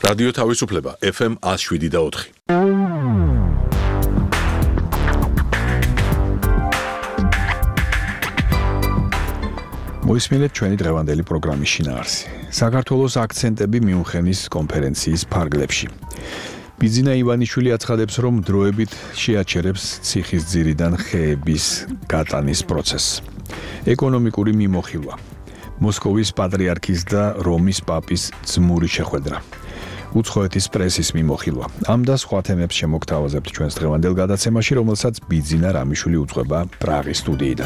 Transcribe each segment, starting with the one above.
რადიო თავისუფლება FM 107.4. მოისმინეთ ჩვენი დღევანდელი პროგრამის შინაარსი. საქართველოს აქცენტები მიუნხენის კონფერენციის ფარგლებში. ბიძინა ივანიშვილი აცხადებს, რომ დროებით შეაჩერებს ციხის ძირიდან ხეების გატანის პროცესს. ეკონომიკური მიმოხილვა. მოსკოვის პატრიარქის და რომის პაპის ძმური შეხვედრა. უცხოეთის პრესის მიმოხილვა. ამ და სხვა თემებს შემოგთავაზებთ ჩვენს დღევანდელ გადაცემაში, რომელსაც ბიძინა რამიშვილი უძღვება პრაღის სტუდიიდან.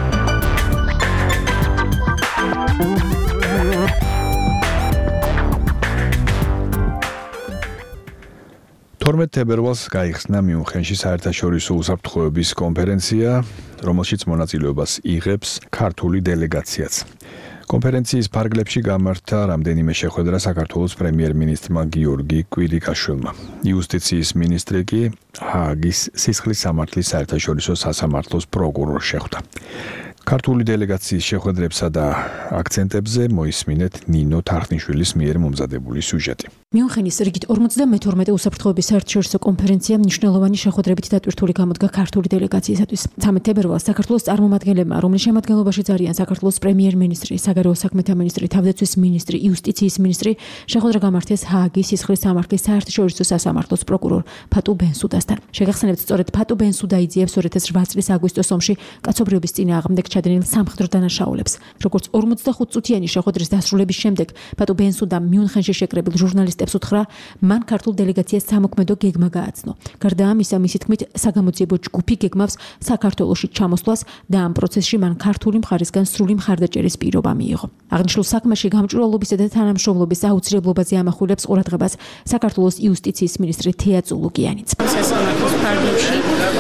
12 თებერვალს გაიხსნა მიუნხენში საერთაშორისო უსაფრთხოების კონფერენცია, რომელშიც მონაწილეობას იღებს ქართული დელეგაციაც. კონფერენციის ფარგლებში გამართა რამდენიმე შეხვედრა საქართველოს პრემიერ-მინისტრმა გიორგი კვირიკაშვილმა. იუსტიციის მინისტრი კი ჰააგის სისხლის სამართლის საერთაშორისო სასამართლოს პროკურორს შეხვდა. ქართული დელეგაციის შეხვედრებსა და აქცენტებზე მოისმინეთ ნინო თარხნიშვილის მიერ მომზადებული სიუჟეტი. მიუნხენის რიგით 52 უსაფრთხოების საერთაშორისო კონფერენცია მნიშვნელოვანი შეხვედრებით დატვირთული გამოდგა ქართული დელეგაციისათვის. 13 თებერვალს საქართველოს წარმომადგენლებმა, რომლის შემადგენლობაშიც არიან საქართველოს პრემიერ-მინისტრი, საგარეო საქმეთა მინისტრი, თავდაცვის მინისტრი, იუსტიციის მინისტრი, შეხვედრა გამართეს ჰააგის სისხლის სამართლის საერთაშორისო სასამართლოს პროკურორ ფატუ ბენსუდასთან. შეგახსენებთ, სწორედ ფატუ ბენსუდა იძიებს 2008 წლის აგვისტოს ომში კაცობრიობის წინააღმდეგ ჩადენილ სამხედრო დანაშაულებს. როგორც 45 წუთიანი შეხვედრის დასრულების შემდეგ ფატუ ბენსუდამ მიუნხენში შეკრებილ ჟურნალისტებს უთხრა, მან ქართულ დელეგაციას სამოქმედო გეგმა გააცნო. გარდა ამისა, მისი თქმით, საგამოძიებო ჯგუფი გეგმავს საქართველოში ჩამოსვლას და ამ პროცესში მან ქართული მხარისგან სრული მხარდაჭერის პირობა მიიღო. აღნიშნულ საქმეში გამჭვირვალობისა და თანამშრომლობის აუცილებლობაზე ამახვილებს ყურადღებას საქართველოს იუსტიციის მინისტრი თეა წულუკიანიც. სასამართლოს ფარგლებში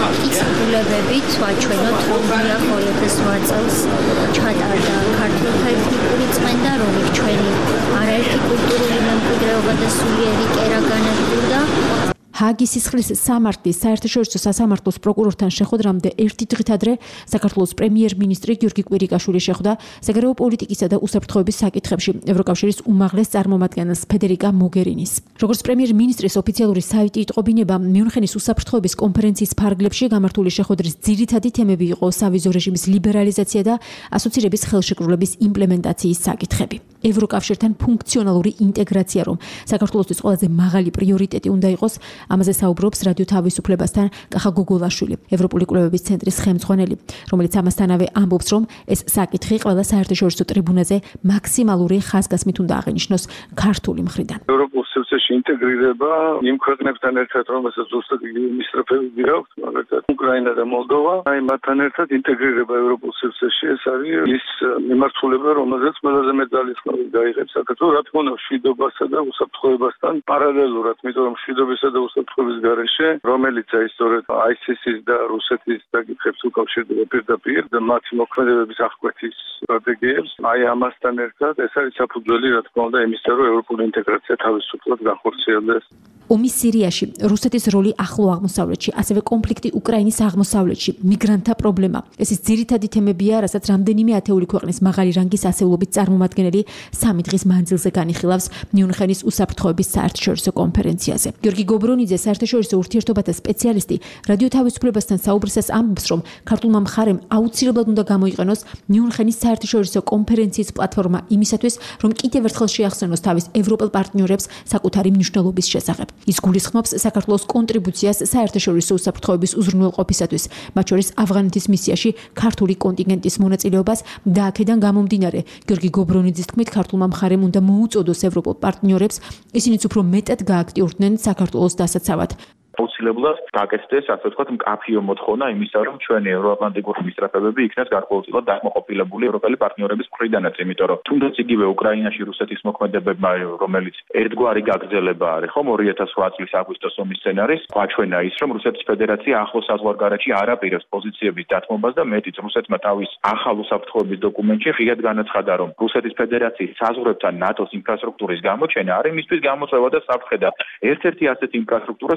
იწვლებებით ვაჩვენოთ, რომ ხოლმე წელს ჩატარდა ქართულთა ეთნიკური წმენდა, რომელიც ჩვენი არაერთი კულტურული მემკვიდრეობა და სულიერი კერა განადგურდა. ჰააგის სისხლის სამართლის საერთაშორისო სასამართლოს პროკურორთან შეხვედრამდე ერთი დღით ადრე საქართველოს პრემიერ-მინისტრი გიორგი კვირიკაშვილი შეხვდა საგარეო პოლიტიკისა და უსაფრთხოების საკითხებში ევროკავშირის უმაღლეს წარმომადგენელს ფედერიკა მოგერინის. როგორც პრემიერ-მინისტრის ოფიციალური საიტი იტყობინება, მიუნხენის უსაფრთხოების კონფერენციის ფარგლებში გამართული შეხვედრის ძირითადი თემები იყო სავიზო რეჟიმის ლიბერალიზაცია და ასოცირების ხელშეკრულების იმპლემენტაციის საკითხები. ევროკავშირთან ფუნქციონალური ინტეგრაცია, რომ საქართველოსთვის ყველაზე მაღალი პრიორიტეტი უნდა იყოს, ამაზე საუბრობს რადიო თავისუფლებასთან კახა გოგოლაშვილი, ევროპული კვლევების ცენტრის ხელმძღვანელი, რომელიც ამასთანავე ამბობს, რომ ეს საკითხი ყველა საერთაშორისო ტრიბუნაზე მაქსიმალური ხაზგასმით უნდა აღინიშნოს ქართული მხრიდან. ევროპულ სივრცეში ინტეგრირება იმ ქვეყნებთან ერთად, რომელსაც ზუსტად მისწრაფებები აქვს, მაგალითად უკრაინა და მოლდოვა, აი მათთან ერთად ინტეგრირება ევროპულ სივრცეში, ეს არის ის მიმართულება, რომელზეც ყველაზე მეტ ძალისხმევას გაიღებს საქართველო, რა თქმა უნდა, მშვიდობასა და უსაფრთხოებასთან პარალელურად, იმიტომ რომ მშვიდობისა და უსაფრთხოების გარეშე, რომელიც აი სწორედ ISIS-ის და რუსეთის საკითხებს უკავშირდება პირდაპირ და მათი მოქმედებების აღკვეთის სტრატეგიებს, აი ამასთან ერთად ეს არის საფუძველი, რა თქმა უნდა, იმისა, რომ ევროპული ინტეგრაცია თავისუფლად განხორციელდეს. ომის სირიაში, რუსეთის როლი ახლო აღმოსავლეთში, ასევე კონფლიქტი უკრაინის აღმოსავლეთში, მიგრანტთა პრობლემა. ეს ის ძირითადი თემებია, რასაც რამდენიმე ათეული ქვეყნის მაღალი რანგის ასეულობით წარმომადგენელი 3 დღის მანძილზე განიხილავს მიუნხენის უსაფრთხოების საერთაშორისო კონფერენციაზე. გიორგი გობრონიძე, საერთაშორისო ურთიერთობათა სპეციალისტი, რადიო თავისუფლებასთან საუბრისას ამბობს, რომ ქართულმა მხარემ აუცილებლად უნდა გამოიყენოს მიუნხენის საერთაშორისო კონფერენციის პლატფორმა იმისათვის, რომ კიდევ ერთხელ შეახსენოს თავის ევროპელ პარტნიორებს საკუთარი მნიშვნელობის შესახებ. ის გულისხმობს საქართველოს კონტრიბუციას საერთაშორისო უსაფრთხოების უზრუნველყოფისათვის, მათ შორის ავღანეთის მისიაში ქართული კონტინგენტის მონაწილეობას და აქედან გამომდინარე, გიორგი გობრონიძის თქმით, ქართულმა მხარემ უნდა მოუწოდოს ევროპულ პარტნიორებს, ისინიც უფრო მეტად გააქტიურდნენ საქართველოს დასაცავად. აუცილებლად გაკეთდეს, ასე ვთქვათ, მკაფიო მოთხოვნა იმისა, რომ ჩვენი ევროატლანტიკური მისწრაფებები იქნეს გარკვეულწილად დაკმაყოფილებული ევროპელი პარტნიორების მხრიდანაც, იმიტომ რომ თუნდაც იგივე უკრაინაში რუსეთის მოქმედებებმა, რომელიც ერთგვარი გაგრძელება არის, ხომ 2008 წლის აგვისტოს ომის სცენარის, გვაჩვენა ის, რომ რუსეთის ფედერაცია ახლო საზღვარგარეთში არ აპირებს პოზიციების დათმობას და მეტიც რუსეთმა თავის ახალ უსაფრთხოების დოკუმენტში ღიად განაცხადა, რომ რუსეთის ფედერაციის საზღვრებთან ნატოს ინფრასტრუქტურის გამოჩენა არის მისთვის გამოწვევა და საფრთხე და ერთ-ერთი ასეთი ინფრასტრუქტურა სწორედ არის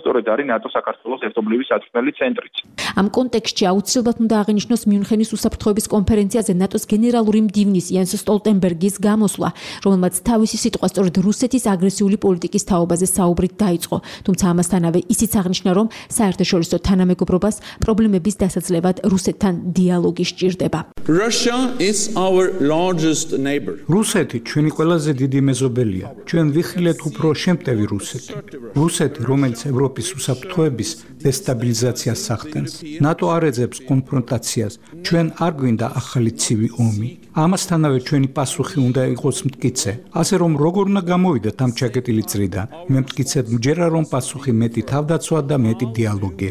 ნატო საქართველოს ერთობლივი სათქმელი ცენტრიც. ამ კონტექსტში აუცილებლად უნდა აღინიშნოს მიუნხენის უსაფრთხოების კონფერენციაზე ნატოს გენერალური მდივნის იენს სტოლტენბერგის გამოსვლა, რომელმაც თავისი სიტყვა სწორედ რუსეთის აგრესიული პოლიტიკის თაობაზე საუბრით დაიწყო. თუმცა ამასთანავე ისიც აღნიშნა, რომ საერთაშორისო თანამეგობრობას პრობლემების დასაძლევად რუსეთთან დიალოგი სჭირდება. რუსეთი ჩვენი ყველაზე დიდი მეზობელია. ჩვენ ვიხილეთ უფრო შემტევი რუსეთი. რუსეთი, რომელიც ევროპის უსაფრთხოების დესტაბილიზაციას სახდენს. ნატო არ ეძებს კონფრონტაციას. ჩვენ არ გვინდა ახალი ცივი ომი. ამასთანავე ჩვენი პასუხი უნდა იყოს მტკიცე. ასე რომ როგორ უნდა გამოვიდეთ ამ ჩაკეტილი წრიდან? მე მტკიცედ მჯერა რომ პასუხი მეტი თავდაცვა და მეტი დიალოგია.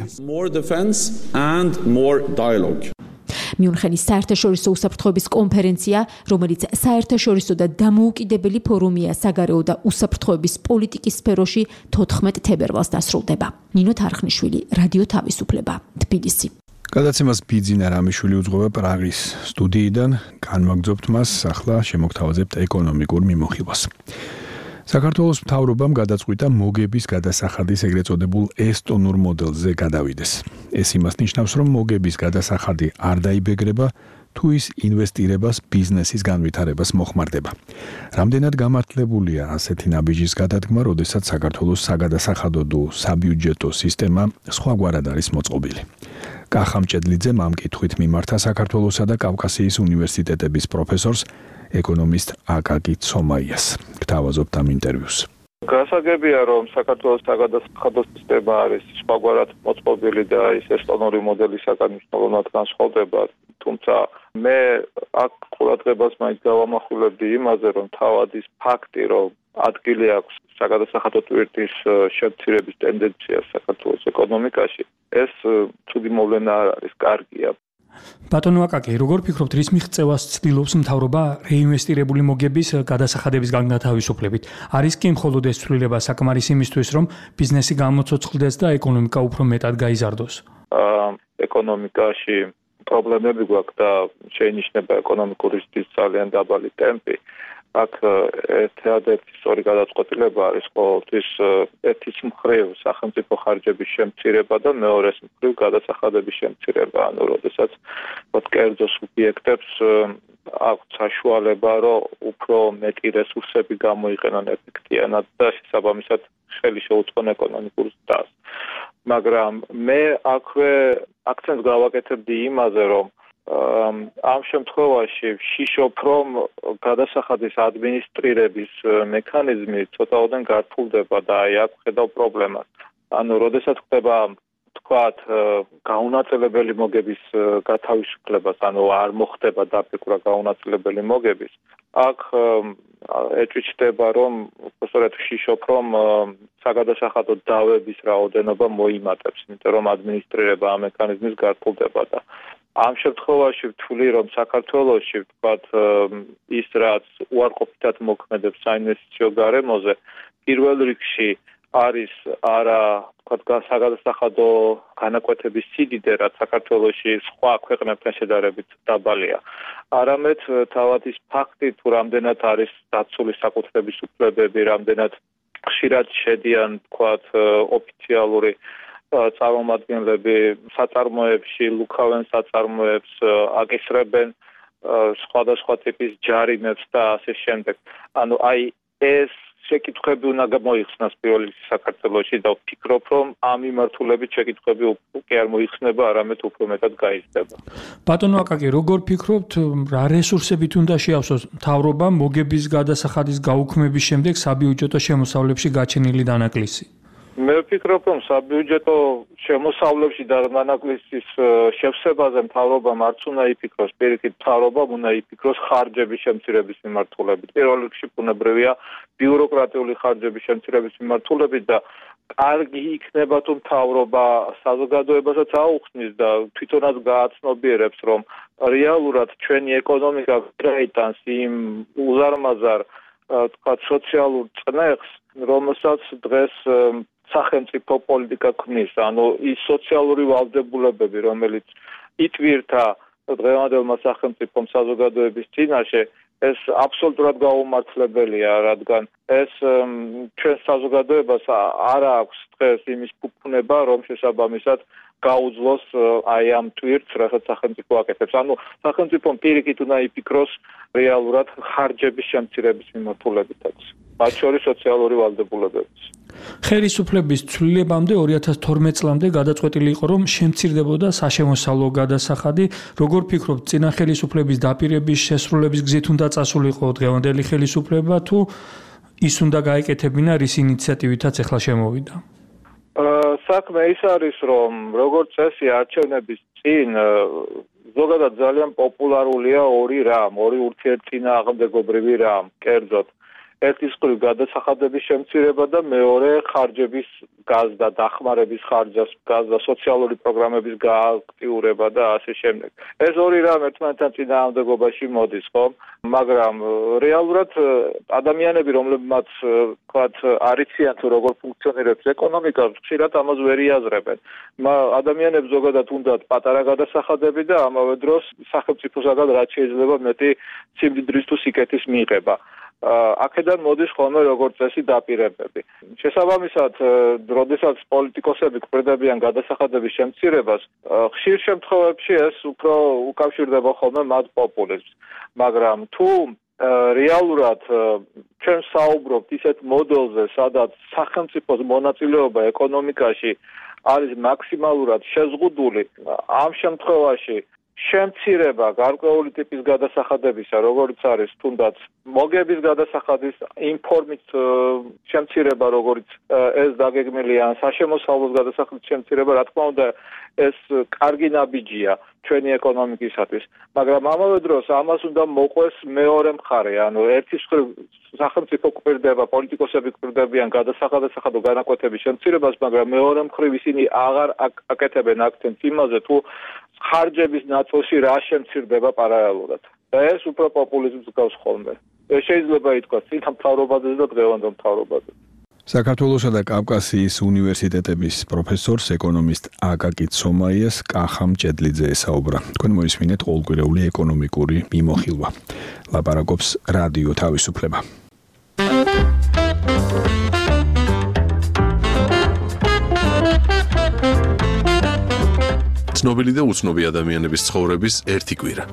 მიუნხენის საერთაშორისო უსაფრთხოების კონფერენცია, რომელიც საერთაშორისო და დამოუკიდებელი ფორუმია საგარეო და უსაფრთხოების პოლიტიკის სფეროში 14 თებერვალს დასრულდება. ნინო თარხნიშვილი, რადიო თავისუფლება, თბილისი. გადაცემას ბიძინა რამიშვილი უძღვება პრაღის სტუდიიდან, განვაგრძობთ მას, ახლა შემოგთავაზებთ ეკონომიკურ მიმოხილვას. საქართველოს მთავრობამ გადაწყვიტა მოგების გადასახადის ეგრეთ წოდებულ ესტონურ მოდელზე გადავიდეს. ეს იმას ნიშნავს, რომ მოგების გადასახადი არ დაიბეგრება, თუ ის ინვესტირებას, ბიზნესის განვითარებას მოხმარდება. რამდენად გამართლებულია ასეთი ნაბიჯის გადადგმა, როდესაც საქართველოს საგადასახადო და საბიუჯეტო სისტემა სხვაგვარად არის მოწყობილი. კახა მჭედლიძემ ამ კითხვით მიმართა საქართველოსა და კავკასიის უნივერსიტეტების პროფესორს ეკონომისტ აკაკი ცომაიას. გთავაზობთ ამ ინტერვიუს. გასაგებია, რომ საქართველოს საგადასახადო სისტემა არის სხვაგვარად მოწყობილი და ის ესტონური მოდელისაგან მნიშვნელოვნად განსხვავდება. თუმცა მე აქ ყურადღებას მაინც გავამახვილებდი იმაზე, რომ თავად ის ფაქტი, რომ ადგილი აქვს საგადასახადო ტვირთის შემცირების ტენდენციას საქართველოს ეკონომიკაში, ეს ცუდი მოვლენა არ არის, კარგია. ბატონო აკაკი, როგორ ფიქრობთ, რის მიღწევას ცდილობს მთავრობა რეინვესტირებული მოგების გადასახადების განთავისუფლებით? არის კი მხოლოდ ეს ცვლილება საკმარისი იმისთვის, რომ ბიზნესი გამოცოცხლდეს და ეკონომიკა უფრო მეტად გაიზარდოს? ეკონომიკაში პრობლემები გვაქვს და შეინიშნება ეკონომიკური ზრდის ძალიან დაბალი ტემპი. აქ ერთადერთი სწორი გადაწყვეტილება არის ყოველთვის ერთის მხრივ სახელმწიფო ხარჯების შემცირება და მეორეს მხრივ გადასახადების შემცირება. ანუ როდესაც კერძო სუბიექტებს აქვთ საშუალება, რომ უფრო მეტი რესურსები გამოიყენონ ეფექტიანად და შესაბამისად ხელი შეუწყონ ეკონომიკურ ზრდას. მაგრამ მე აქვე აქცენტს გავაკეთებდი იმაზე, რომ ამ შემთხვევაში ვშიშობ, რომ გადასახადის ადმინისტრირების მექანიზმი ცოტაოდენ გართულდება და აი აქ ხედავ პრობლემას. ანუ როდესაც ხდება თქვათ გაუნაწილებელი მოგების გათავისუფლებას, ანუ არ მოხდება დაფიქრვა გაუნაწილებელი მოგების, აქ ეჭვიჭდება, რომ უბრალოდ ვშიშობ, რომ საგადასახადო დავების რაოდენობა მოიმატებს, იმიტომ რომ ადმინისტრირება ამ მექანიზმის გართულდება და ამ შემთხვევაში ვთვლი, რომ საქართველოში ვთქვათ ის რაც უარყოფითად მოქმედებს საინვესტიციო გარემოზე, პირველ რიგში არის არა ვთქვათ საგადასახადო განაკვეთების სიდიდე, რაც საქართველოში სხვა ქვეყნებთან შედარებით დაბალია. არამედ თავად ის ფაქტი, თუ რამდენად არის დაცული საკუთრების უფლებები, რამდენად ხშირად შედიან ვთქვათ ოფიციალური წარმომადგენლები საწარმოებში, ლუქავენ საწარმოებს, აკისრებენ სხვადასხვა ტიპის ჯარიმებს და ასე შემდეგ. ანუ აი ეს შეკითხვები უნდა გამოიხსნას პირველ რიგში საქართველოში და ვფიქრობ, რომ ამ მიმართულებით შეკითხვები უკვე არ მოიხსნება, არამედ უფრო მეტად გაიზრდება. ბატონო აკაკი, როგორ ფიქრობთ, რა რესურსებით უნდა შეავსოს მთავრობა მოგების გადასახადის გაუქმების შემდეგ საბიუჯეტო შემოსავლებში გაჩენილი დანაკლისი? მე ვფიქრობ, რომ საბიუჯეტო შემოსავლებში და დანაკლისის შევსებაზე მთავრობამ არც უნდა იფიქროს, პირიქით მთავრობამ უნდა იფიქროს ხარჯების შემცირების მიმართულებით. პირველ რიგში ბუნებრივია ბიუროკრატიული ხარჯების შემცირების მიმართულებით და კარგი იქნება თუ მთავრობა საზოგადოებასაც აუხსნის და თვითონაც გააცნობიერებს, რომ რეალურად ჩვენი ეკონომიკა გაიტანს იმ უზარმაზარ თქვათ სოციალურ წნეხს, რომელსაც დღეს სახელმწიფო პოლიტიკა ქმნის, ანუ ის სოციალური ვალდებულებები, რომელიც იტვირთა დღევანდელმა სახელმწიფომ საზოგადოების წინაშე, ეს აბსოლუტურად გაუმართლებელია, რადგან ეს ჩვენ საზოგადოებას არ აქვს დღეს იმის ფუფუნება, რომ შესაბამისად გაუძლოს აი ამ ტვირთს, რასაც სახელმწიფო აკეთებს. ანუ სახელმწიფომ პირიქით უნდა იფიქროს რეალურად ხარჯების შემცირების მიმართულებითაც, მათ შორის სოციალური ვალდებულებების. ხელისუფლების ცვლილებამდე 2012 წლამდე გადაწყვეტილი იყო, რომ შემცირდებოდა საშემოსავლო გადასახადი. როგორ ფიქრობთ, წინა ხელისუფლების დაპირების შესრულების გზით უნდა წასულიყო დღევანდელი ხელისუფლება, თუ ის უნდა გაეკეთებინა, რის ინიციატივითაც ახლა შემოვიდა? საქმე ის არის, რომ როგორც წესი არჩევნების წინ ზოგადად ძალიან პოპულარულია ორი რამ, ორი ურთიერთწინააღმდეგობრივი რამ, კერძოდ ერთის მხრივ გადასახადების შემცირება და მეორე ხარჯების გაზდა, დახმარების ხარჯას, გაზდა, სოციალური პროგრამების გააქტიურება და ასე შემდეგ. ეს ორი რამ ერთმანეთთან წინააღმდეგობაში მოდის, ხო? მაგრამ რეალურად ადამიანები, რომლებმაც თქვათ არიციან თუ როგორ ფუნქციონირებს ეკონომიკა, ხშირად ამას ვერ იაზრებენ. ადამიანებს ზოგადად უნდათ პატარა გადასახადები და ამავე დროს სახელმწიფოსაგან რაც შეიძლება მეტი სიმდიდრის თუ სიკეთის მიღება. აქედან მოდის ხოლმე როგორც წესი დაპირებები. შესაბამისად, როდესაც პოლიტიკოსები გვხვდებიან გადასახადების შემცირებას, ხშირ შემთხვევებში ეს უფრო უკავშირდება ხოლმე მათ პოპულიზმს. მაგრამ თუ რეალურად ჩვენ საუბრობთ ისეთ მოდელზე, სადაც სახელმწიფოს მონაწილეობა ეკონომიკაში არის მაქსიმალურად შეზღუდული, ამ შემთხვევაში შემცირება გარკვეული ტიპის გადასახადებისა, როგორც არის თუნდაც მოგების გადასახადის იმ ფორმით შემცირება, როგორც ეს დაგეგმილია, საშემოსავლოს გადასახადის შემცირება, რა თქმა უნდა, ეს კარგი ნაბიჯია ჩვენი ეკონომიკისათვის, მაგრამ ამავე დროს ამას უნდა მოყვეს მეორე მხარე, ანუ ერთის მხრივ სახელმწიფო გვპირდება, პოლიტიკოსები გვპირდებიან გადასახადო განაკვეთების შემცირებას, მაგრამ მეორე მხრივ ისინი აღარ აკეთებენ აქცენტს იმაზე, თუ ხარჯების ნაწილში რა შემცირდება პარალელურად. და ეს უფრო პოპულიზმს გავს ხოლმე. შეიძლება ითქვას წინა მთავრობაზე და დღევანდელ მთავრობაზე. საქართველოსა და კავკასიის უნივერსიტეტების პროფესორს ეკონომისტ აკაკი ცომაიას კახამ ჭედლიძე ესაუბრა. თქვენ მოისმინეთ ყოველკვირეული ეკონომიკური მიმოხილვა. ლაპარაკობს რადიო თავისუფლება. ცნობილი და უცნობი ადამიანების ცხოვრების ერთი კვირა.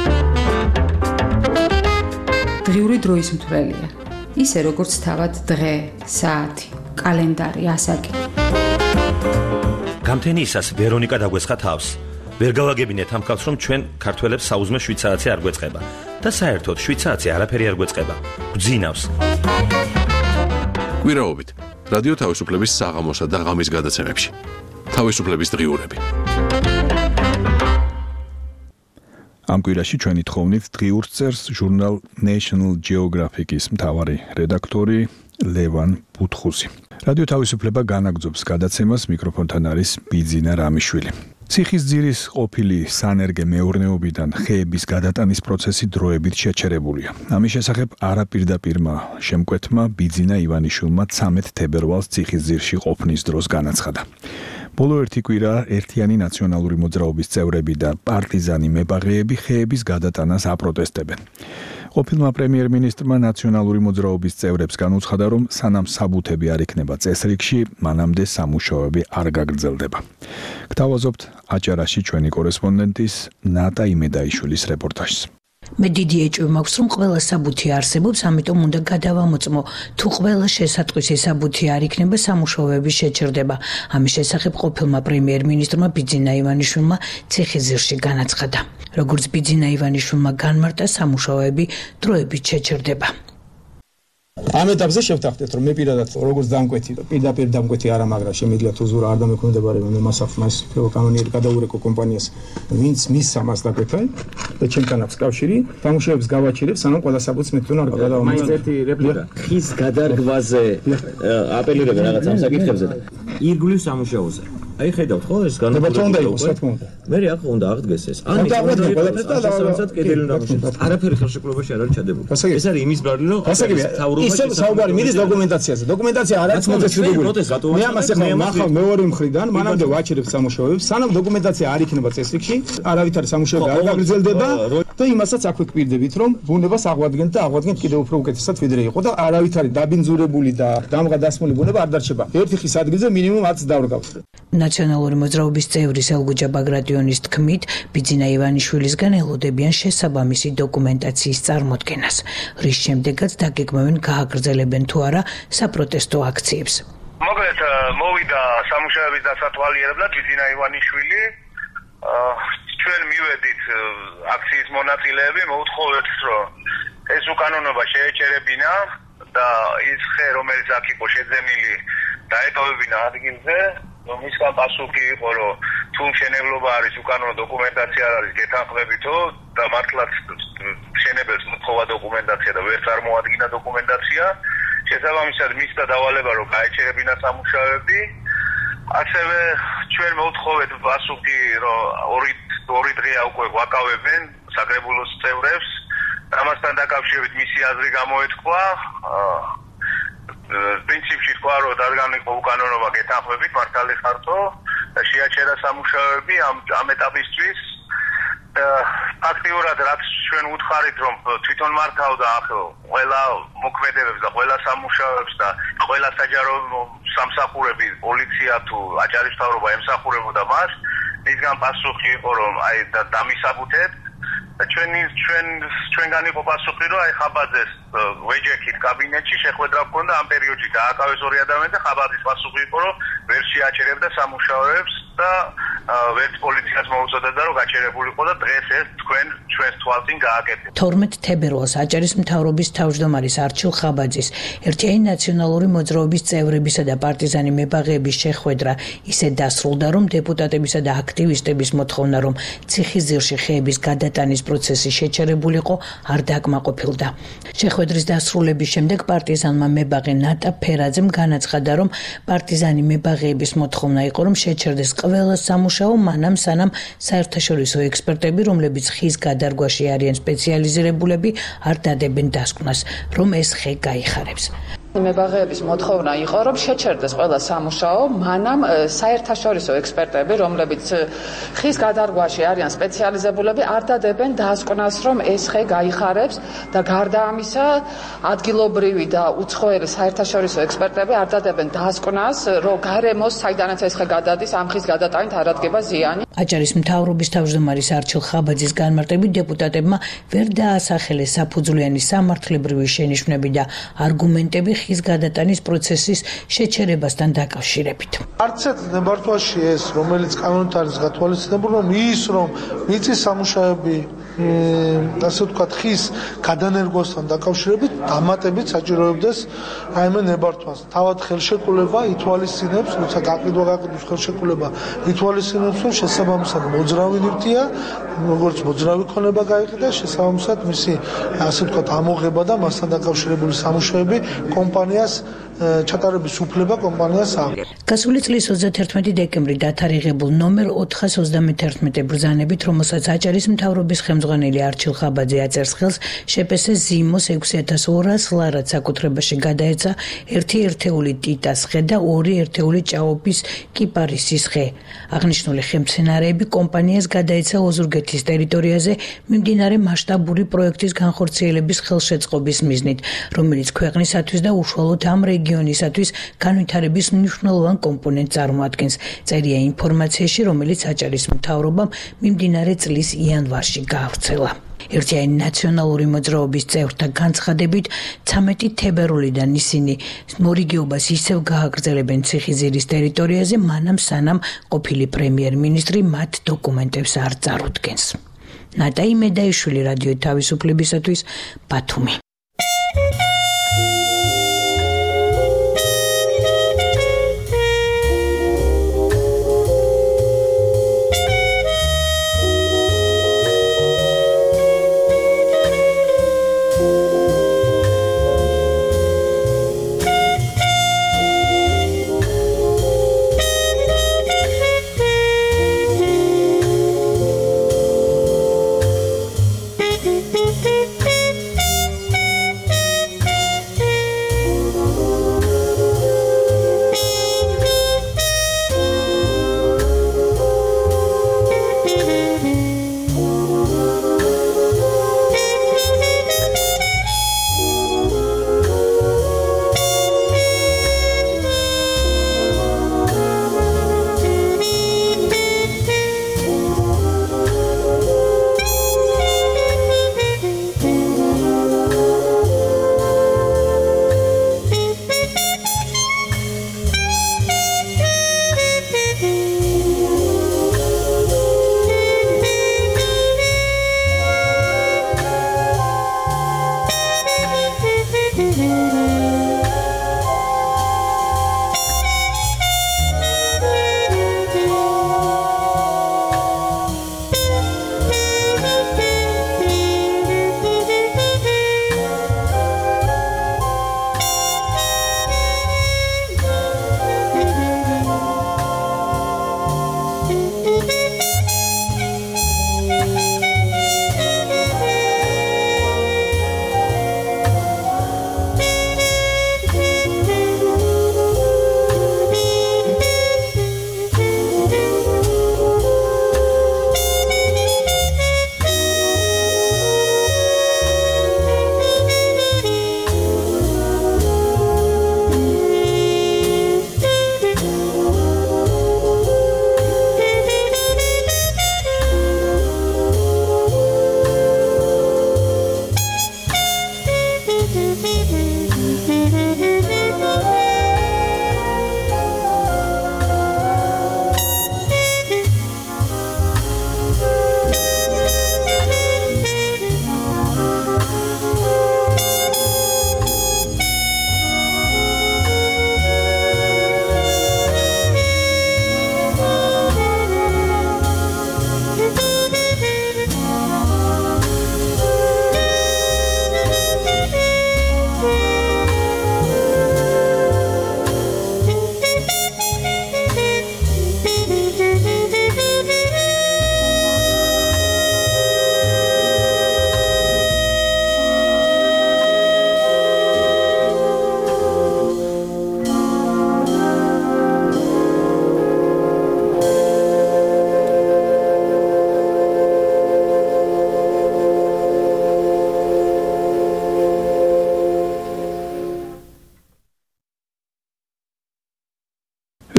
დღიური დროის მთვრელია. ისე როგორც თავად დღე, საათი, კალენდარი, ასაკი. გამთენიისას ვერონიკა დაგვესხა თავს. ვერ გავაგებინეთ ამ ხალხს, რომ ჩვენ ქართველებს საუზმე 7 საათი არ გვეწყება და საერთოდ 7 საათი არაფერი არ გვეწყება. გვძინავს. კვირაობით რადიო თავისუფლების საღამოსა და ღამის გადაცემებში. თავისუფლების დღიურები. ამ კვირაში ჩვენი თხოვნით დღიურს წერს ჟურნალ National Geographic-ის მთავარი რედაქტორი ლევან ბუთხუზი. რადიო თავისუფლება განაგრძობს გადაცემას, მიკროფონთან არის ბიძინა რამიშვილი. ციხის ძირის ყოფილი სანერგე მეურნეობიდან ხეების გადატანის პროცესი დროებით შეჩერებულია. ამის შესახებ არაპირდაპირმა შემკვეთმა ბიძინა ივანიშვილმა 13 თებერვალს ციხის ძირში ყოფნის დროს განაცხადა. ბოლო ერთი კვირა ერთიანი ნაციონალური მოძრაობის წევრები და პარტიზანი მებაღეები ხეების გადატანას აპროტესტებენ. ყოფილმა პრემიერ-მინისტრმა ნაციონალური მოძრაობის წევრებს განუცხადა, რომ სანამ საბუთები არ იქნება წესრიგში, მანამდე სამუშაოები არ გაგრძელდება. გთავაზობთ აჭარაში ჩვენი კორესპონდენტის ნატა იმედაიშვილის რეპორტაჟს. მე დიდი ეჭვი მაქვს, რომ ყველა საბუთი არსებობს, ამიტომ უნდა გადავამოწმო. თუ ყველა შესატყვისი საბუთი არ იქნება, სამუშაოები შეჩერდება. ამის შესახებ ყოფილმა პრემიერ-მინისტრმა ბიძინა ივანიშვილმა ციხის ძირში განაცხადა. როგორც ბიძინა ივანიშვილმა განმარტა, სამუშაოები დროებით შეჩერდება. ამ ეტაპზე შევთანხმდეთ, რომ მე პირადად როგორც დამკვეთი, პირდაპირ დამკვეთი არა, მაგრამ შემიძლია თუ ზურა არ დამექვემდებარება მე მასახმა ეს კანონიერი გადაურეკო კომპანიას, ვინც მის სამას დაკვეთა და ჩემთან აქვს კავშირი, სამუშაოებს გავაჩერებ, სანამ ყველა საბუთს მე თვითონ არ გადავამოწმებ. მაინც ერთი რეპლიკა. ხის გადარგვაზე აპელირებ რაღაც ამ საკითხებზე და ირგვლივ სამუშაოზე. აი ხედავთ ხო ეს განაცხადება. მე რა უნდა აღდგეს ეს. ან შესაბამისად კედელი უნდა მოშენდეს. არაფერი ხელშეკრულებაში არ არის ჩადებული. ეს არის იმის ბრალი რომ ისე საუბარი მიდის დოკუმენტაციაზე. დოკუმენტაცია არ არის მოწესრიგებული. მე ამას ახლა ნახავ მეორე მხრიდან, მანამდე ვაჩერებ სამუშაოებს, სანამ დოკუმენტაცია არ იქნება წესრიგში, არავითარი სამუშაოები არ გაგრძელდება და და იმასაც აქვეყბირდებით, რომ ბუნებას აღვადგენთ და აღვადგენთ კიდევ უფრო უკეთესად ვიდრე იყო და არავით არის დაბინძურებული და დამღადასმული ბუნება არ დარჩება. ერთი ხის ადგილზე მინიმუმ 10 დავრგავთ. ნაციონალური მოძრაობის წევრი სელგუჯა ბაგრატიონის თქმით, ბიძინა ივანიშვილისგან ელოდებიან შესაბამისი დოკუმენტაციის წარმოდგენას, რის შემდეგაც დაგეგმავენ გააგრძელებენ თუ არა საპროტესტო აქციებს. მოკლედ მოვიდა სამუშაოების დასათვალიერებლად ბიძინა ივანიშვილი. ჩვენ მივედით აქციის მონაწილეები, მოუთხოვეთ, რომ ეს უკანონობა შეეჩერებინა და ის ხე, რომელიც აქ იყო შეძენილი, დაეტოვებინა ადგილზე. მისგან პასუხი იყო, რომ თუ მშენებლობა არის, უკანონო დოკუმენტაცია არ არის გეთანხმებითო და მართლაც მშენებელს მოთხოვა დოკუმენტაცია და ვერ წარმოადგინა დოკუმენტაცია. შესაბამისად მისცა დავალება, რომ გაეჩერებინა სამუშაოები. ასევე ჩვენ მოუთხოვეთ პასუხი, რომ ორი დღეა უკვე ვაკავებენ საკრებულოს წევრებს. ამასთან დაკავშირებით მისი აზრი გამოეთქვა. პრინციპში თქვა, რომ დადგან იყო უკანონობა გეთანხმებით, მართალი ხართო და შეაჩერა სამუშაოები ამ ეტაპისთვის. ფაქტიურად რაც ჩვენ უთხარით, რომ თვითონ მართავდა ყველა მოქმედებებს და ყველა სამუშაოებს და ყველა საჯარო სამსახურები, პოლიცია თუ აჭარის მთავრობა ემსახურებოდა მას, მისგან პასუხი იყო, რომ აი დამისაბუთეთ და ჩვენგან იყო პასუხი, რომ აი ხაბაძეს ვეჯექით კაბინეტში შეხვედრა ჰქონდა ამ პერიოდში დააკავეს ორი ადამიანი და ხაბაძის პასუხი იყო, რომ ვერ შეაჩერებდა სამუშაოებს და ვერც პოლიციას მოუწოდებდა, რომ გაჩერებულიყო და დღეს ეს ჩვენს თვალწინ გააკეთეს. 12 თებერვალს აჭარის მთავრობის თავმჯდომარის არჩილ ხაბაძის ერთიანი ნაციონალური მოძრაობის წევრებისა და პარტიზანი მებაღეების შეხვედრა ისე დასრულდა, რომ დეპუტატებისა და აქტივისტების მოთხოვნა, რომ ციხისძირში ხეების გადატანის პროცესი შეჩერებულიყო, არ დაკმაყოფილდა. შეხვედრის დასრულების შემდეგ პარტიზანმა მებაღე ნატა ფერაძემ განაცხადა, რომ პარტიზანი მებაღეების მოთხოვნა იყო, რომ შეჩერდეს ყველა სამუშაო მანამ სანამ საერთაშორისო ექსპერტები, რომლებიც ხის გადარგვაში არიან სპეციალიზირებულები, არ დადებენ დასკვნას, რომ ეს ხე გაიხარებს. მებაღეების მოთხოვნა იყო, რომ შეჩერდეს ყველა სამუშაო, მანამ საერთაშორისო ექსპერტები, რომლებიც ხის გადარგვაში არიან სპეციალიზებულები, არ დადებენ დასკვნას, რომ ეს ხე გაიხარებს და გარდა ამისა, ადგილობრივი და უცხოელი საერთაშორისო ექსპერტები არ დადებენ დასკვნას, რომ გარემოს, საიდანაც ეს ხე გადადის, ამ ხის გადატანით არ ადგება ზიანი. აჭარის მთავრობის თავმჯდომარის არჩილ ხაბაძის განმარტებით დეპუტატებმა ვერ დაასახელეს საფუძვლიანი სამართლებრივი შენიშვნები და არგუმენტები ხის გადატანის პროცესის შეჩერებასთან დაკავშირებით. არც ერთ ნებართვაში ეს, რომელიც კანონით არის გათვალისწინებული, რომ ის რომ მიწის სამუშაოები ასე ვთქვათ, ხის გადანერგვასთან დაკავშირებით დამატებით საჭიროებდეს რაიმე ნებართვას. თავად ხელშეკრულება ითვალისწინებს, როცა გაყიდვის ხელშეკრულება ითვალისწინებს, რომ შესაბამისად მოძრავი ნივთია, როგორც მოძრავი ქონება გაიყიდა, შესაბამისად მისი ასე ვთქვათ ამოღება და მასთან დაკავშირებული სამუშაოები კომპანიას ჩატარების უფლება კომპანიას აქვს. გასული წლის 31 დეკემბრი დათარიღებულ ნომერ 431 ბრძანებით, რომელსაც აჭარის მთავრობის ხელმძღვანელი არჩილ ხაბაძე აწერს ხელს, შეპესეს ზიმოს 6200 ლარად საკუთრებაში გადაეცა 1 ერთეული ტიტას ხე და 2 ერთეული ჭაობის კიპარისის ხე. აღნიშნული ხემცენარეები კომპანიას გადაეცა ოზურგეთის ტერიტორიაზე მიმდინარე მასშტაბური პროექტის განხორციელების ხელშეწყობის მიზნით, რომელიც ქვეყნისათვის და უშუალოდ ამ რეგიონისათვის განვითარების მნიშვნელოვან კომპონენტს წარმოადგენს. წერია ინფორმაციაში, რომელიც აჭარის მთავრობამ მიმდინარე წლის იანვარში გაავრცელა. ერთიანი ნაციონალური მოძრაობის წევრთა განცხადებით 13 თებერვლიდან ისინი მორიგეობას ისევ გააგრძელებენ ციხისძირის ტერიტორიაზე, მანამ სანამ ყოფილი პრემიერ-მინისტრი მათ დოკუმენტებს არ წარუდგენს. ნატა იმედაიშვილი, რადიო თავისუფლებისათვის, ბათუმი.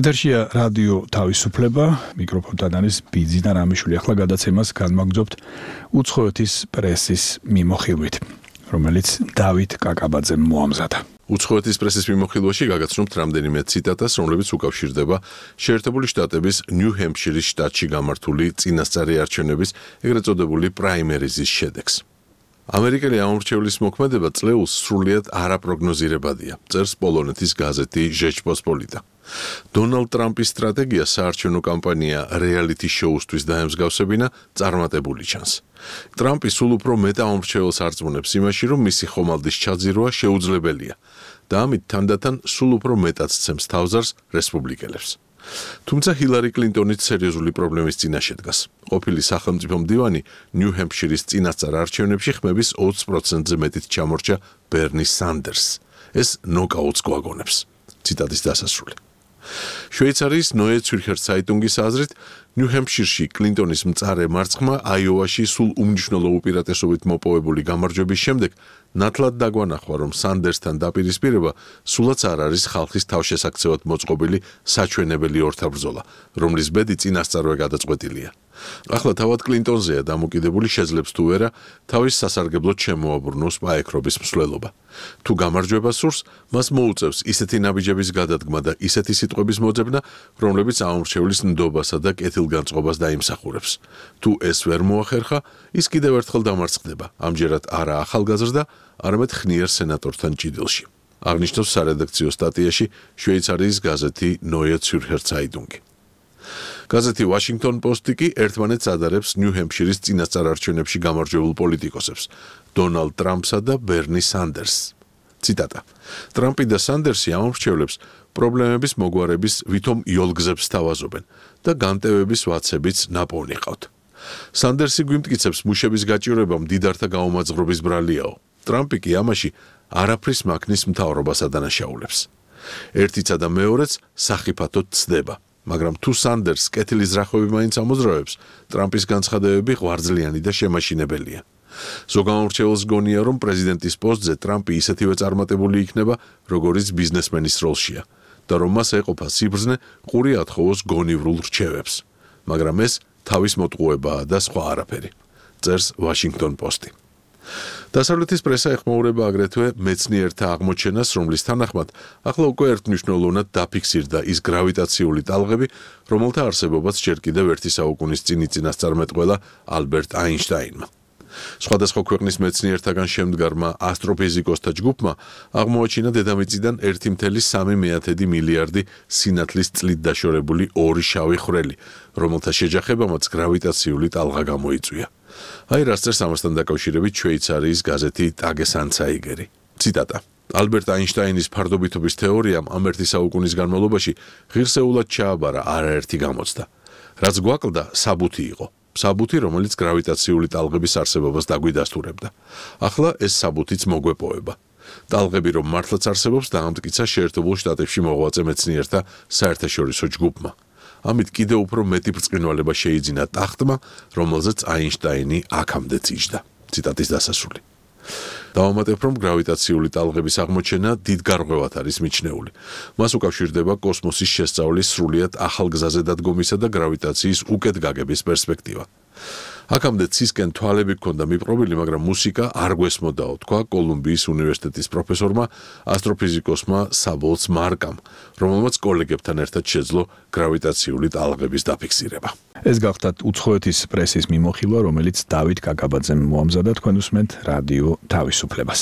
ეთერშია რადიო თავისუფლება, მიკროფონთან არის ბიძინა რამიშვილი. ახლა გადაცემას განმაგრძობთ უცხოეთის პრესის მიმოხილვით, რომელიც დავით კაკაბაძემ მოამზადა. უცხოეთის პრესის მიმოხილვაში გაგაცნობთ რამდენიმე ციტატას, რომლებიც უკავშირდება შეერთებული შტატების ნიუ-ჰემფშირის შტატში გამართული წინასწარი არჩევნების, ეგრეთ წოდებული პრაიმერიზის შედეგს. ამერიკელი ამორჩევლის მოქმედება წლეულს სრულიად არაპროგნოზირებადია, წერს პოლონეთის გაზეთი ჟეჩპოსპოლიტა. დონალდ ტრამპის სტრატეგია საარჩევნო კამპანია რეალიტი შოუსთვის დაემსგავსებინა წარმატებული ჩანს. ტრამპი სულ უფრო მეტ ამორჩეველს არწმუნებს იმაში, რომ მისი ხომალდის ჩაძირვა შეუძლებელია და ამით თანდათან სულ უფრო მეტად სცემს თავზარს რესპუბლიკელებს. თუმცა ჰილარი კლინტონიც სერიოზული პრობლემის წინაშე დგას. ყოფილი სახელმწიფო მდივანი ნიუ-ჰემფშირის წინასწარ არჩევნებში ხმების 20%-ზე მეტით ჩამორჩა ბერნი სანდერსს. ეს ნოკაუტს გვაგონებს. ციტატის დასასრული. შვეიცარიის ნოე ცურხერ საიტუნგის აზრით, ნიუ-ჰემფშირში კლინტონის მწარე მარცხმა აიოვაში სულ უმნიშვნელო უპირატესობით მოპოვებული გამარჯვების შემდეგ ნათლად დაგვანახვა, რომ სანდერსთან დაპირისპირება სულაც არ არის ხალხის თავშესაქცევად მოწყობილი საჩვენებელი ორთაბრძოლა, რომლის ბედი წინასწარვე გადაწყვეტილია. ახლა თავად კლინტონზეა დამოკიდებული შეძლებს თუ ვერა თავის სასარგებლოდ შემოაბრუნოს პაექრობის მსვლელობა. თუ გამარჯვება სურს, მას მოუწევს ისეთი ნაბიჯების გადადგმა და ისეთი სიტყვების მოძებნა, რომლებიც ამორჩევლის ნდობასა და კეთილგანწყობას დაიმსახურებს. თუ ეს ვერ მოახერხა, ის კიდევ ერთხელ დამარცხდება, ამჯერად არა ახალგაზრდა, არამედ ხნიერ სენატორთან ჭიდილში. აღნიშნავს სარედაქციო სტატიაში შვეიცარიის გაზეთი ნოე ცურხერ საიტუნგი. გაზეთი ვაშინგტონ პოსტი კი ერთმანეთს ადარებს ნიუ-ჰემფშირის წინასწარ არჩევნებში გამარჯვებულ პოლიტიკოსებს, დონალდ ტრამპსა და ბერნი სანდერსს. ციტატა. ტრამპი და სანდერსი ამორჩევლებს პრობლემების მოგვარების ვითომ იოლგზებს თავაზობენ და განტევების ვაცებიც ნაპოვნი ყავთ. სანდერსი გვიმტკიცებს მუშების გაჭირვება მდიდართა გაუმაძღრობის ბრალიაო. ტრამპი კი ამაში არაფრის მაქნის მთავრობას ადანაშაულებს. ერთიცა და მეორეც სახიფათოდ ცდება. მაგრამ თუ სანდერსს კეთილის ძრახები მაინც ამოძრავებს, ტრამპის განცხადებები ღვიძლიანი და შემაშინებელია. ზოგამორჩეველს გონია, რომ პრეზიდენტის პოსტზე ტრამპი ისეთივე წარმატებული იქნება, როგორიც ბიზნესმენის როლშია და რომ მას ეყოფა სიბრძნე ყური ათხოვოს გონივრულ რჩევებს. მაგრამ ეს თავის მოტყუებაა და სხვა არაფერი. წერს ვაშინგტონ პოსტი. დასავლეთის პრესა ეხმაურება აგრეთვე მეცნიერთა აღმოჩენას, რომლის თანახმად ახლა უკვე ერთმნიშვნელოვნად დაფიქსირდა ის გრავიტაციული ტალღები, რომელთა არსებობაც ჯერ კიდევ ერთი საუკუნის წინ იწინასწარმეტყველა ალბერტ აინშტაინმა. სხვადასხვა ქვეყნის მეცნიერთაგან შემდგარმა ასტროფიზიკოსთა ჯგუფმა აღმოაჩინა დედამიწიდან 1.3 მილიარდი სინათლის წლით დაშორებული ორი შავი ხვრელი, რომელთა შეჯახებამაც გრავიტაციული ტალღა გამოიწვია. აი რას წერს ამასთან დაკავშირებით შვეიცარიის გაზეთი ტაგესანცაიგერი. ციტატა. ალბერტ აინშტაინის ფარდობითობის თეორიამ ამ ერთი საუკუნის განმავლობაში ღირსეულად ჩააბარა არაერთი გამოცდა. რაც გვაკლდა, საბუთი იყო. საბუთი, რომელიც გრავიტაციული ტალღების არსებობას დაგვიდასტურებდა. ახლა ეს საბუთიც მოგვეპოვება. ტალღები რომ მართლაც არსებობს, დაამტკიცა შეერთებულ შტატებში მოღვაწე მეცნიერთა საერთაშორისო ჯგუფმა. ამით კიდევ უფრო მეტი ბრწყინვალება შეიძინა ტახტმა, რომელზეც აინშტაინი აქამდე ციჯდა. ციტატის დასასრული. დავამატებ, რომ გრავიტაციული ტალღების აღმოჩენა დიდ გარღვევად არის მიჩნეული. მას უკავშირდება კოსმოსის შესწავლის სრულიად ახალ გზაზე დადგომისა და გრავიტაციის უკეთ გაგების პერსპექტივა. აქამდე ცისკენ თვალები ჰქონდა მიპყრობილი, მაგრამ მუსიკა არ გვესმოდაო, თქვა კოლუმბიის უნივერსიტეტის პროფესორმა, ასტროფიზიკოსმა საბოლც მარკამ, რომელმაც კოლეგებთან ერთად შეძლო გრავიტაციული ტალღების დაფიქსირება. ეს გახდათ უცხოეთის პრესის მიმოხილვა, რომელიც დავით კაკაბაძემ მოამზადა. თქვენ უსმენთ რადიო თავისუფლებას.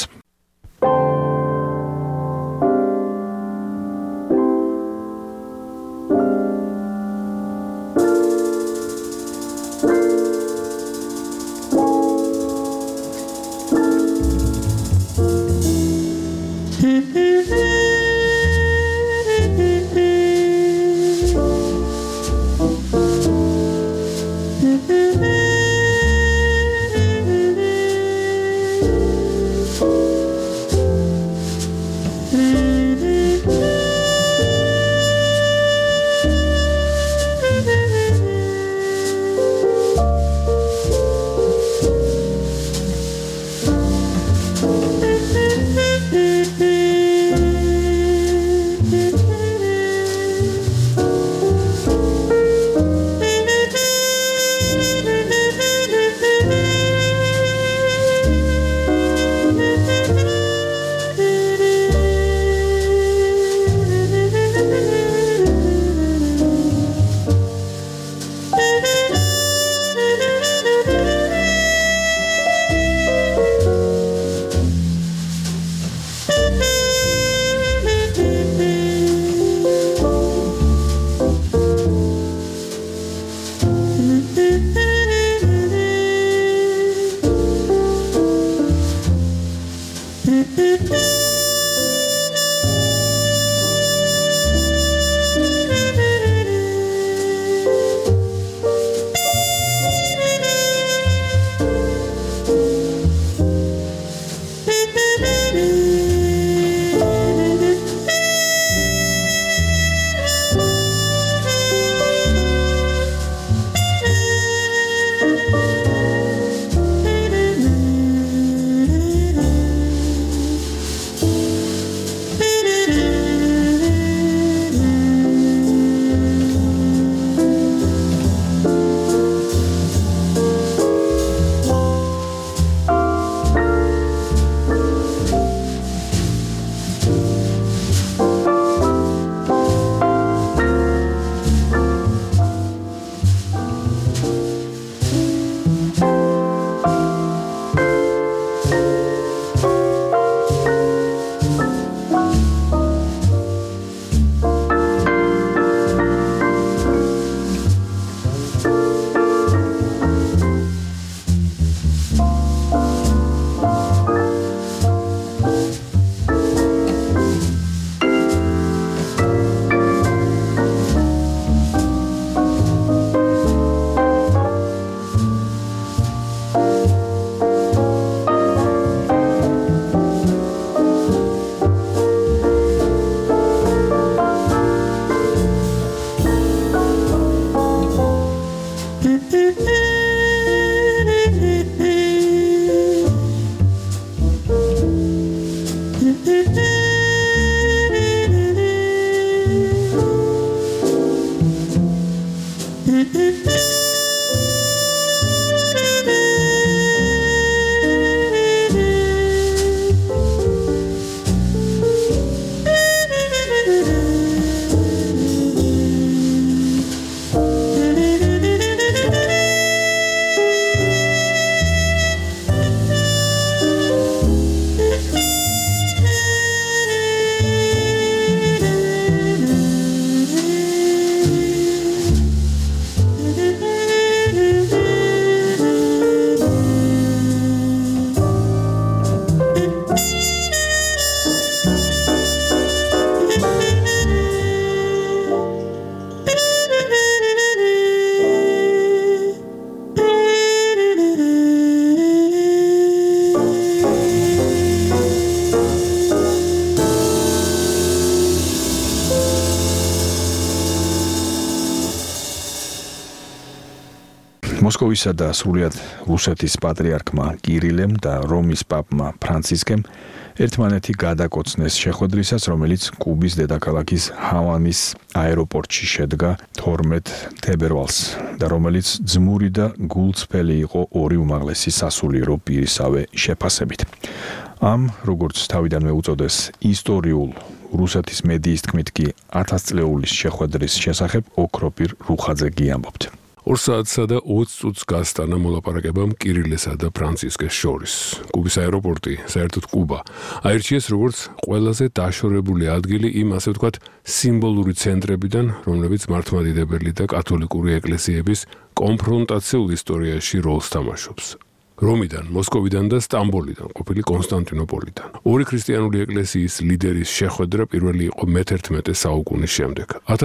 მოსკოვისა და სრულიად რუსეთის პატრიარქმა კირილემ და რომის პაპმა ფრანცისკემ ერთმანეთი გადაკოცნეს შეხვედრისას, რომელიც კუბის დედაქალაქის ჰავანის აეროპორტში შედგა 12 თებერვალს და რომელიც ძმური და გულწრფელი იყო ორი უმაღლესი სასულიერო პირისავე შეფასებით. ამ, როგორც თავიდანვე უწოდეს, ისტორიულ რუსეთის მედიის თქმით კი 1000 წლეულის შეხვედრის შესახებ ოქროპირ რუხაძე ამბობთ. 2 საათსა და 20 წუთს გასტანა მოლაპარაკებამ კირილესა და ფრანცისკეს შორის. კუბის აეროპორტი, საერთოდ კუბა, აირჩიეს როგორც ყველაზე დაშორებული ადგილი იმ, ასე ვთქვათ, სიმბოლური ცენტრებიდან, რომლებიც მართლმადიდებელი და კათოლიკური ეკლესიების კონფრონტაციულ ისტორიაში როლს თამაშობს. რომიდან, მოსკოვიდან და სტამბოლიდან, ყოფილი კონსტანტინოპოლიდან. ორი ქრისტიანული ეკლესიის ლიდერის შეხვედრა პირველი იყო მე-11 საუკუნის შემდეგ.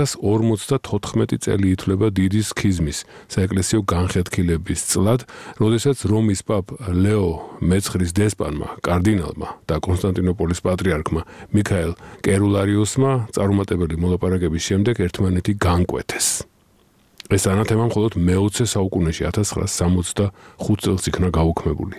1054 წელი ითვლება დიდი სქიზმის, საეკლესიო განხეთქილების წლად, როდესაც რომის პაპ ლეო მე-9-ის დესპანმა, კარდინალმა და კონსტანტინოპოლის პატრიარქმა მიქაელ კერულარიოსმა წარუმატებელი მოლაპარაკების შემდეგ ერთმანეთი განკვეთეს. ეს ანათემა მხოლოდ მე-20 საუკუნეში 1965 წელს იქნა გაუქმებული.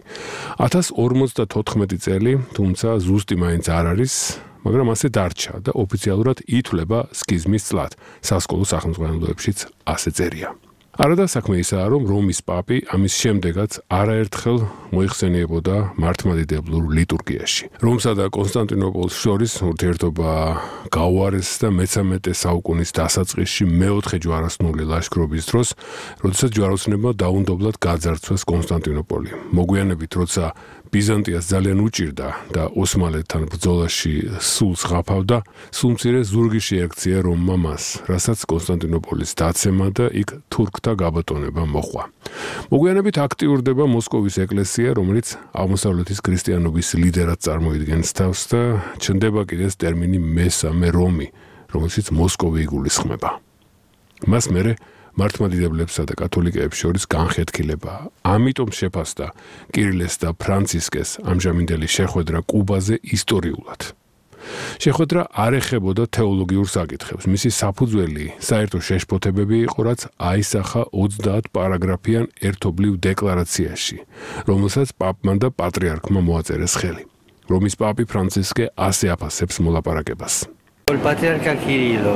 1054 წელი, თუმცა ზუსტი მაინც არ არის, მაგრამ ასე დარჩა და ოფიციალურად ითვლება სქიზმის წლად. სასკოლო სახელმძღვანელოებშიც ასე წერია. არადა საქმე ისაა, რომ რომის პაპი ამის შემდეგაც არაერთხელ მოიხსენიებოდა მართლმადიდებლურ ლიტურგიაში. რომსა და კონსტანტინოპოლს შორის ურთიერთობა გაუარეს და მე-13 საუკუნის დასაწყისში მე-4 ჯვაროსნული ლაშქრობის დროს, როდესაც ჯვაროსნებმა დაუნდობლად გაძარცვეს კონსტანტინოპოლი. მოგვიანებით, როცა ბიზანტიას ძალიან უჭირდა და ოსმალეთთან ბრძოლაში სულს ღაფავდა, სულმცირე ზურგი შეაქცია რომმა მას, რასაც კონსტანტინოპოლის დაცემა და იქ თურქთა გაბატონება მოჰყვა. მოგვიანებით აქტიურდება მოსკოვის ეკლესია, რომელიც აღმოსავლეთის ქრისტიანობის ლიდერად წარმოიდგენს თავს და ჩნდება კიდეც ტერმინი მესამე რომი, რომელშიც მოსკოვი იგულისხმება. მას მერე მართლმადიდებლებსა და კათოლიკეებს შორის განხეთქილება. ამიტომ შეფასდა კირილეს და ფრანცისკეს ამჟამინდელი შეხვედრა კუბაზე ისტორიულად. შეხვედრა არ ეხებოდა თეოლოგიურ საკითხებს. მისი საფუძველი საერთო შეშფოთებები იყო, რაც აისახა 30 პარაგრაფიან ერთობლივ დეკლარაციაში, რომელსაც პაპმა და პატრიარქმა მოაწერეს ხელი. რომის პაპი ფრანცისკე ასე აფასებს მოლაპარაკებას. Patriarca Kirillo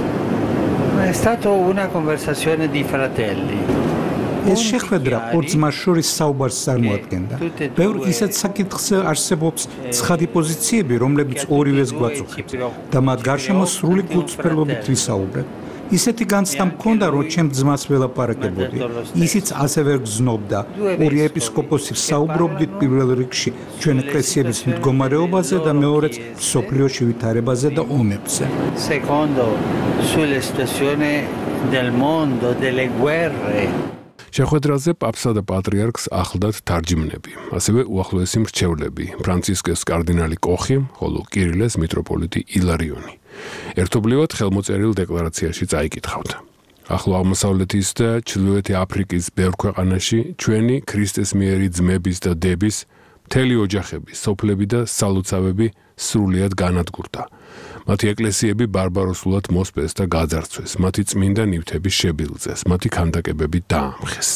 È stato una conversazione di fratelli. ეს შეხვედრა ორ ძმას შორის საუბარს წარმოადგენდა. ბევრ ისეთ საკითხზე არსებობს ცხადი პოზიციები, რომლებიც ორივეს გვაწუხებს და მათ გარშემო სრული გულწრფელობით ვისაუბრებ. ისეთი განცდა მქონდა, რომ ჩემ ძმას ველაპარაკებოდი. ისიც ასე ვერ გზნობდა. ორი ეპისკოპოსი საუბრობდით პირველ რიგში ჩვენ ეკლესიების მდგომარეობაზე და მეორეც სოფლიოში ვითარებაზე და ომებზე. Secondo sulla situazione del mondo, delle guerre. შეხვედრაზე პაპსა და პატრიარქს ახლდათ თარჯიმნები, ასევე უახლოესი მრჩევლები, ფრანცისკეს კარდინალი კოხი, ხოლო კირილეს მიტროპოლიტი ილარიონი. ერთობლივად ხელმოწერილ დეკლარაციაში წაიკითხავთ. ახლო აღმოსავლეთის და ჩრდილოეთი აფრიკის ბევრ ქვეყანაში ჩვენი ქრისტეს მიერი ძმების და დების, მთელი ოჯახების, სოფლები და სალოცავები სრულიად განადგურდა. მათი ეკლესიები ბარბაროსულად მოსპეს და გაძარცვეს, მათი წმინდა ნივთები შებილწეს, მათი ქანდაკებები დაამხეს.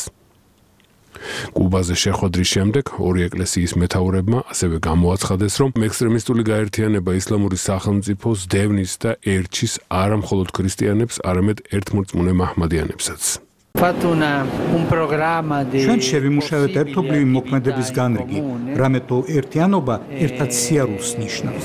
კუბაზე შეხვედრის შემდეგ ორი ეკლესიის მეთაურებმა ასევე გამოაცხადეს, რომ ექსტრემისტული გაერთიანება ისლამური სახელმწიფოს დევნის და ერჩის არა მხოლოდ ქრისტიანებს, არამედ ერთმორწმუნე მაჰმადიანებსაც. ჩვენ შევიმუშავეთ ერთობლივი მოქმედების განრიგი, რამე თუ ერთიანობა ერთად სიარულს ნიშნავს.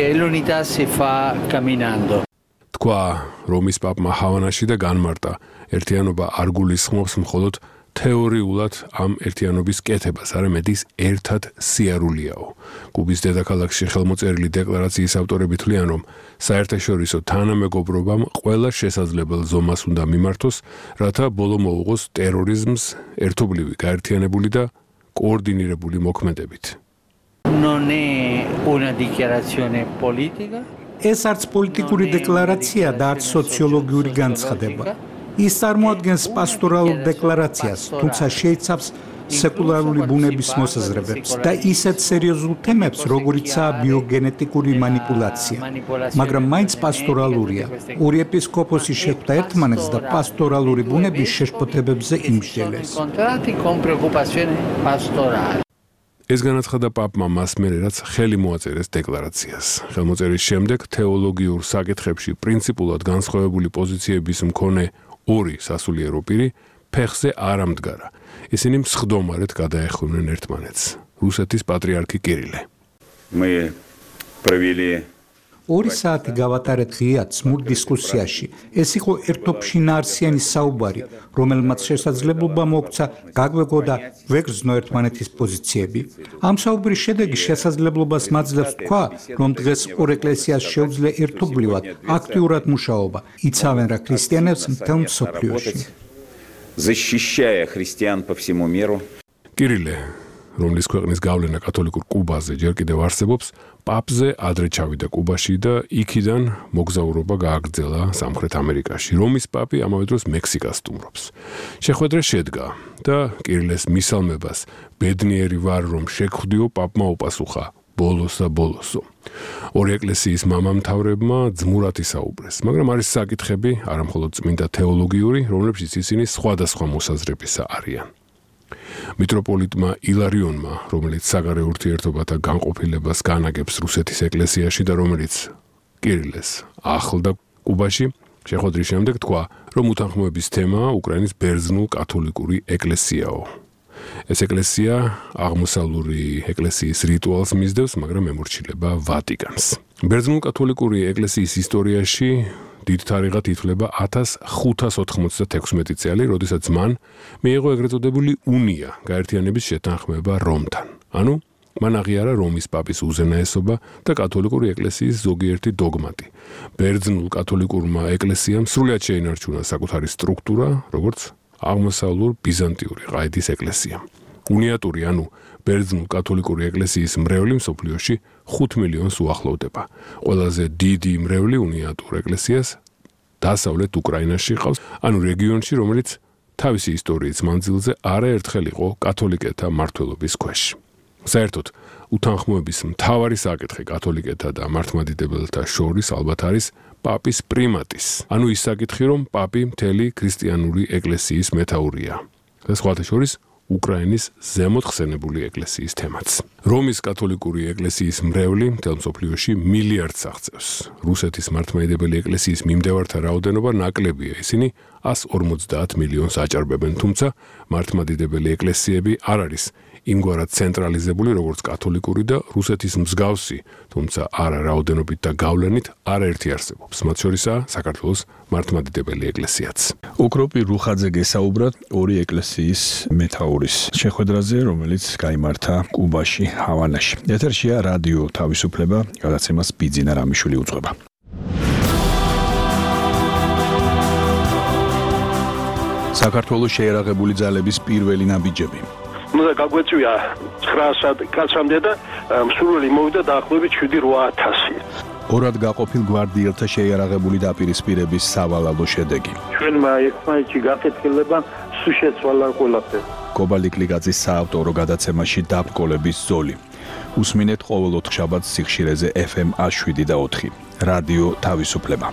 თქვა რომის პაპმა ჰავანაში და განმარტა, ერთიანობა არ გულისხმობს მხოლოდ თეორიულად ამ ერთიანობის კეთებას, არამედ ის ერთად სიარულიაო. კუბის დედაქალაქში ხელმოწერილი დეკლარაციის ავტორები თვლიან, რომ საერთაშორისო თანამეგობრობამ ყველა შესაძლებელ ზომას უნდა მიმართოს, რათა ბოლო მოუღოს ტერორიზმს ერთობლივი, გაერთიანებული და კოორდინირებული მოქმედებით. ეს არც პოლიტიკური დეკლარაცია და არც სოციოლოგიური განცხადება. ის წარმოადგენს პასტორალურ დეკლარაციას, თუმცა შეიცავს სეკულარული ბუნების მოსაზრებებს და ისეთ სერიოზულ თემებს, როგორიცაა ბიოგენეტიკური манипуляция. მაგრამ მაინც პასტორალურია. ორი ეპისკოპოსი შეხვდა ერთმანეთს და პასტორალური ბუნების შეშფოთებებზე იმსჯელეს. ეს განაცხადა პაპმა მას მერე, რაც ხელი მოაწერეს დეკლარაციას. ხელმოწერის შემდეგ თეოლოგიურ საკითხებში პრინციპულად განსხვავებული პოზიციების მქონე ორი სასულიერო პირი ფეხზე არ ამდგარა. ისინი მსხდომარედ გადაეხმნენ ერთმანეთს. რუსეთის პატრიარქი კირილე. Мы провели 2 საათი გავატარეთ ღიად სმულ დისკუსიაში. ეს იყო ერთოფშინაარსიანი საუბარი, რომელმაც შესაძლებლობა მოგვცა გაგვეგო და ვეგრძნო ერთმანეთის პოზიციები. ამ საუბრის შედეგი შესაძლებლობას მაძლევს თქვა, რომ დღეს ორ ეკლესიას შეუძლია ერთობლივად აქტიურად მუშაობა, იცავენ რა ქრისტიანებს მთელ მსოფლიოში. защищая христиан по всему миру. კირილე, რომლის ქვეყნის გავლენა კათოლიკურ კუბაზე ჯერ კიდევ არსებობს, პაპზე ადრე ჩავიდა კუბაში და იქიდან მოგზაურობა გააგრძელა სამხრეთ ამერიკაში. რომის პაპი ამავე დროს მექსიკას სტუმრობს. შეხვედრა შედგა და კირილეს მისალმებას ბედნიერი ვარ რომ შეგხვდიო, პაპმა უპასუხა ბოლოსა ბოლოსო. ორი ეკლესიის მამამთავრებმა ძმურად ისაუბრეს, მაგრამ არის საკითხები, არა მხოლოდ წმინდა თეოლოგიური, რომლებშიც ისინი სხვადასხვა მოსაზრებისა არიან. მიტროპოლიტმა ილარიონმა, რომელიც საგარეო ურთიერთობათა განყოფილებას განაგებს რუსეთის ეკლესიაში და რომელიც კირილეს ახლდა კუბაში, შეხვედრის შემდეგ თქვა, რომ უთანხმოების თემა უკრაინის ბერძნულ-კათოლიკური ეკლესიაო. ეს ეკლესია აღმოსავლური ეკლესიის რიტუალს მისდევს, მაგრამ ემორჩილება ვატიკანს. ბერძნულ-კათოლიკური ეკლესიის ისტორიაში დიდ თარიღად ითვლება 1596 წელი, როდესაც მან მიიღო ეგრეთ წოდებული უნია, გაერთიანების შეთანხმება რომთან. ანუ მან აღიარა რომის პაპის უზენაესობა და კათოლიკური ეკლესიის ზოგიერთი დოგმატი. ბერძნულ-კათოლიკურმა ეკლესიამ სრულად შეინარჩუნა საკუთარი სტრუქტურა, როგორც აღმოსავლურ ბიზანტიური ყაიდის ეკლესია. უნიატური, ანუ ბერძნულ-კათოლიკური ეკლესიის მრევლი მსოფლიოში 5 მილიონს უახლოვდება. ყველაზე დიდი მრევლი უნიატურ ეკლესიას დასავლეთ უკრაინაში ყავს, ანუ რეგიონში, რომელიც თავისი ისტორიის მანძილზე არაერთხელ იყო კათოლიკეთა მმართველობის ქვეშ. საერთოდ, უთანხმოების მთავარი საკითხი კათოლიკეთა და მართლმადიდებელთა შორის ალბათ არის პაპის პრიმატის, ანუ ის საკითხი, რომ პაპი მთელი ქრისტიანული ეკლესიის მეთაურია. და სხვათა შორის უკრაინის ზემოთ ხსენებული ეკლესიის თემაც. რომის კათოლიკური ეკლესიის მრევლი მთელ მსოფლიოში მილიარდს აღწევს. რუსეთის მართლმადიდებელი ეკლესიის მიმდევართა რაოდენობა ნაკლებია, ისინი 150 მილიონს აჭარბებენ, თუმცა მართლმადიდებელი ეკლესიები არ არის იმგვარად ცენტრალიზებული, როგორც კათოლიკური და რუსეთის მსგავსი, თუმცა არა რაოდენობით და გავლენით არაერთი არსებობს, მათ შორისაა საქართველოს მართლმადიდებელი ეკლესიაც. უკროპი რუხაძე გესაუბრა ორი ეკლესიის მეთაურის შეხვედრაზე, რომელიც გაიმართა კუბაში, ჰავანაში. ეთერშია რადიო თავისუფლება, გადაცემას ბიძინა რამიშვილი უძღვება. საქართველოს შეერაღებული ძალების პირველი ნაბიჯები. უნდა გაგვეწვია 900 კაცამდე და მსურველი მოვიდა დაახლოებით 7-8000. ორად გაყოფილ გვარდიელთა შეიარაღებული დაპირისპირების სავალალო შედეგი. ჩვენმა ერთმანეთში გაკეთილება სულ შეცვალა ყველაფერი. კობალიკლიძის საავტორო გადაცემაში დაბრკოლების ზოლი. უსმინეთ ყოველ 4 შაბათს სიხშირეზე FM 107 და 4. რადიო თავისუფლება.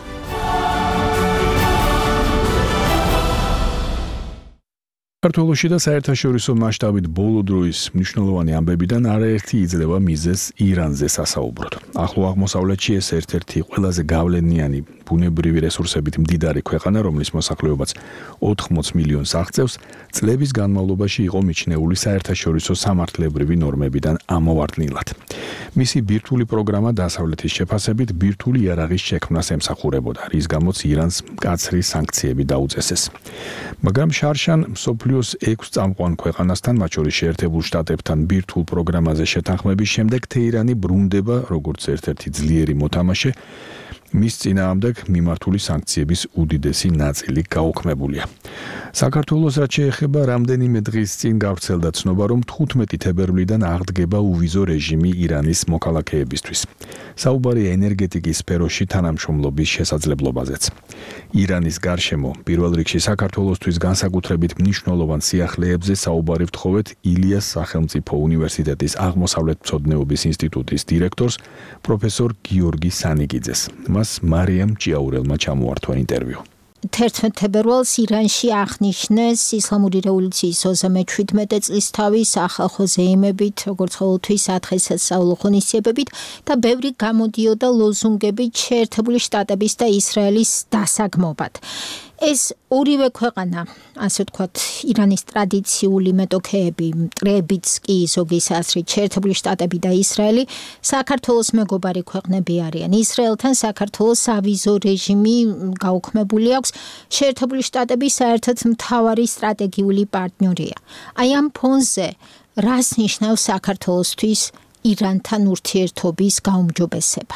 საქართველოში და საერთაშორისო მასშტაბით ბოლო დროის მნიშვნელოვანი ამბებიდან არაერთი იძლევა მიზეზს ირანზე სასაუბროდ. ახლო აღმოსავლეთში ეს ერთ-ერთი ყველაზე გავლენიანი ბუნებრივი რესურსებით მდიდარი ქვეყანა, რომლის მოსახლეობაც 80 მილიონს აღწევს, წლების განმავლობაში იყო მიჩნეული საერთაშორისო სამართლებრივი ნორმებიდან ამოვარდნილად. მისი ბირთვული პროგრამა დასავლეთის შეფასებით ბირთვული იარაღის შექმნას ემსახურებოდა, რის გამოც ირანს მკაცრი სანქციები დაუწესეს. მაგრამ შარშან მსოფლიოს 6 წამყვან ქვეყანასთან, მათ შორის შეერთებულ შტატებთან ბირთვულ პროგრამაზე შეთანხმების შემდეგ თეირანი ბრუნდება როგორც ერთ-ერთი ძლიერი მოთამაშე მის წინააღმდეგ მიმართული სანქციების უდიდესი ნაწილი გაუქმებულია. საქართველოს რაც შეეხება რამდენიმე დღის წინ გავრცელდა ცნობა, რომ 15 თებერვლიდან აღდგება უვიზო რეჟიმი ირანის მოქალაქეებისთვის. საუბარი ენერგეტიკის სფეროში თანამშრომლობის შესაძლებლობაზეც. ირანის გარშემო პირველ რიგში საქართველოსთვის განსაკუთრებით მნიშვნელოვან სიახლეებზე საუბარი ვთხოვეთ ილიას სახელმწიფო უნივერსიტეტის აღმოსავლეთმცოდნეობის ინსტიტუტის დირექტორს პროფესორ გიორგი სანიგიძეს. მას მარიამ ჭიაურელმა ჩამოართვა ინტერვიუ. 11 თებერვალს ირანში აღნიშნეს ისლამური რევოლუციის 37 წლისთავის ახალ ზეიმებით, როგორც ყოველთვის დღესასწაულო ღონისძიებებით და ბევრი გამოდიოდა ლოზუნგებით შეერთებული შტატების და ისრაელის დასაგმობად. ეს ორივე ქვეყანა, ასე ვთქვათ, ირანის ტრადიციული მეტოქეები, მტრებიც კი ზოგის აზრით შეერთებული შტატები და ისრაელი საქართველოს მეგობარი ქვეყნები არიან. ისრაელთან საქართველოს ავიზო რეჟიმი გაუქმებული აქვს. შეერთებული შტატები საერთოდ მთავარი სტრატეგიული პარტნიორია. აი ამ ფონზე რას ნიშნავს საქართველოსთვის ირანთან ურთიერთობის გაუმჯობესება?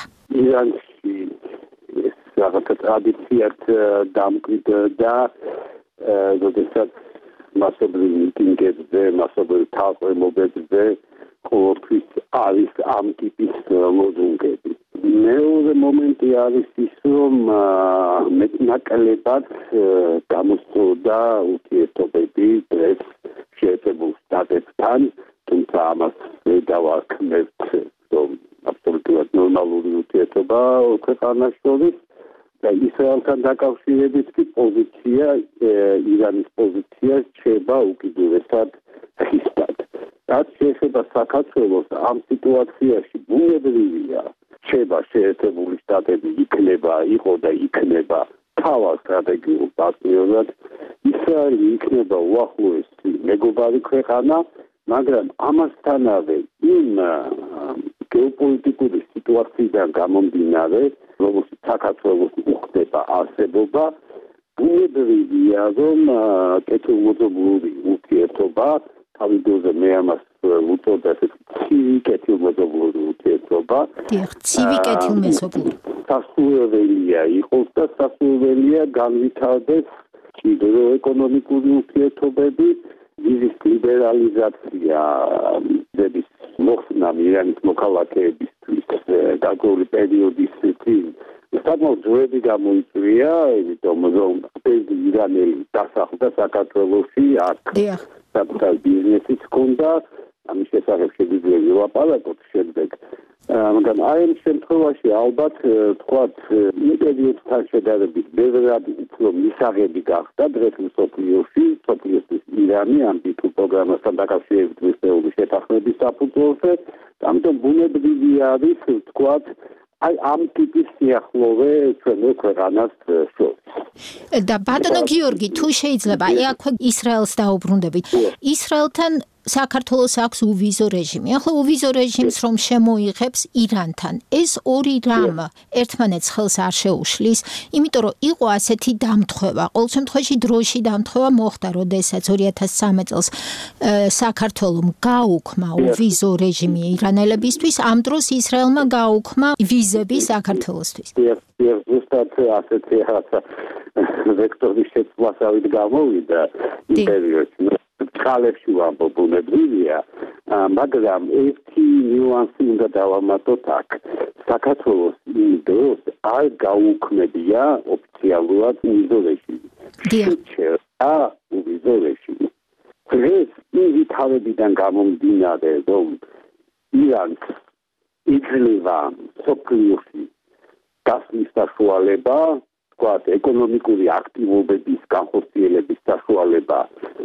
რაღაცა ტრადიციად დამკვიდრდა, როდესაც მასობრივ მიტინგებზე, მასობრივ თაყვანობებზე ყოველთვის არის ამ ტიპის ლოზუნგები. მეორე მომენტი არის ის, რომ მეტნაკლებად გამოსწორდა ურთიერთობები დღეს შეერთებულ შტატებთან, თუმცა ამას დავარქმევთ, რომ აბსოლუტურად ნორმალური ურთიერთობა ქვეყანას შორის. ისრაელთან დაკავშირებით კი პოზიცია, ირანის პოზიცია რჩება უკიდურესად ხისტად. რაც შეეხება საქართველოს ამ სიტუაციაში ბუნებრივია, რჩება შეერთებული შტატები იყო და იქნება თავად სტრატეგიულ პარტნიორად. ისრაელი იქნება უახლოესი მეგობარი ქვეყანა, მაგრამ ამასთანავე იმ გეოპოლიტიკური სიტუაციიდან გამომდინარე, რომელშიც საქართველოს უხდება არსებობა, ბუნებრივია, რომ კეთილმოძღვრული ურთიერთობა, თავის დროზე მე ამას ვუწოდებ ცივი კეთილმოძღვრული ურთიერთობა. ცივი კეთილმეზობლური. სასურველია იყოს და სასურველია განვითარდეს კიდევ ეკონომიკური ურთიერთობები, ვიზის ლიბერალიზაცია, ძების მოხსნა ირანის მოქალაქეებისთვის გარკვეული პერიოდის წინ საკმაოდ ძველი გამოიწვია, იმიტომ რომ ირანელი დასახლდა საქართველოში, აქ საკუთარი ბიზნესიც ჰქონდა, ამის შესახებ შეგვიძლია ვილაპარაკოთ შემდეგ. მაგრამ აი ამ შემთხვევაში ალბათ თქვათ პერიოდთან შედარებით ბევრად უფრო მისაღები გახდა დღეს მსოფლიოსთვის ირანი ამ ტიპურ პროგრამასთან დაკავშირებით მისეული შეთანხმების საფუძველზე, ამიტომ ბუნებრივი არის თქვათ აი ამ ტიპის სიახლოვე ჩვენო ქვეყანას შორის. და ბატონო გიორგი, თუ შეიძლება, აქვე ისრაელს დაუბრუნდებით. ისრაელთან საქართველოს აქვს უვიზო რეჟიმი. ახლა უვიზო რეჟიმს რომ შემოიღებს ირანთან, ეს ორი რამ ერთმანეთს ხელს არ შეუშლის, იმიტომ რომ იყო ასეთი დამთხევა. ყოველ შემთხვევაში დროში დამთხევა მოხდა, როდესაც 2013 წელს საქართველომ გაუქმა უვიზო რეჟიმი ირანელებისთვის, ამ დროს ისრაელმა გაუქმა ვიზები საქართველოსთვის. ზუსტად ასეთი ვექტორის შეცვლასავით გამოვიდა იმ პერიოდში. წყალებში ვამბობუნებრივია, მაგრამ ერთი ნიუანსი უნდა დავამატოთ აქ. საქართველოს იმ დროს არ გაუქმებია ოფიციალურად უვიზო რეჟიმი. შეჩერდა უვიზო რეჟიმი. დღეს იმ ვითარებიდან გამომდინარე, რომ ირანს იძლევა მსოფლიოში გასვლის საშუალება, თქვათ, ეკონომიკური აქტივობების განხორციელების საშუალება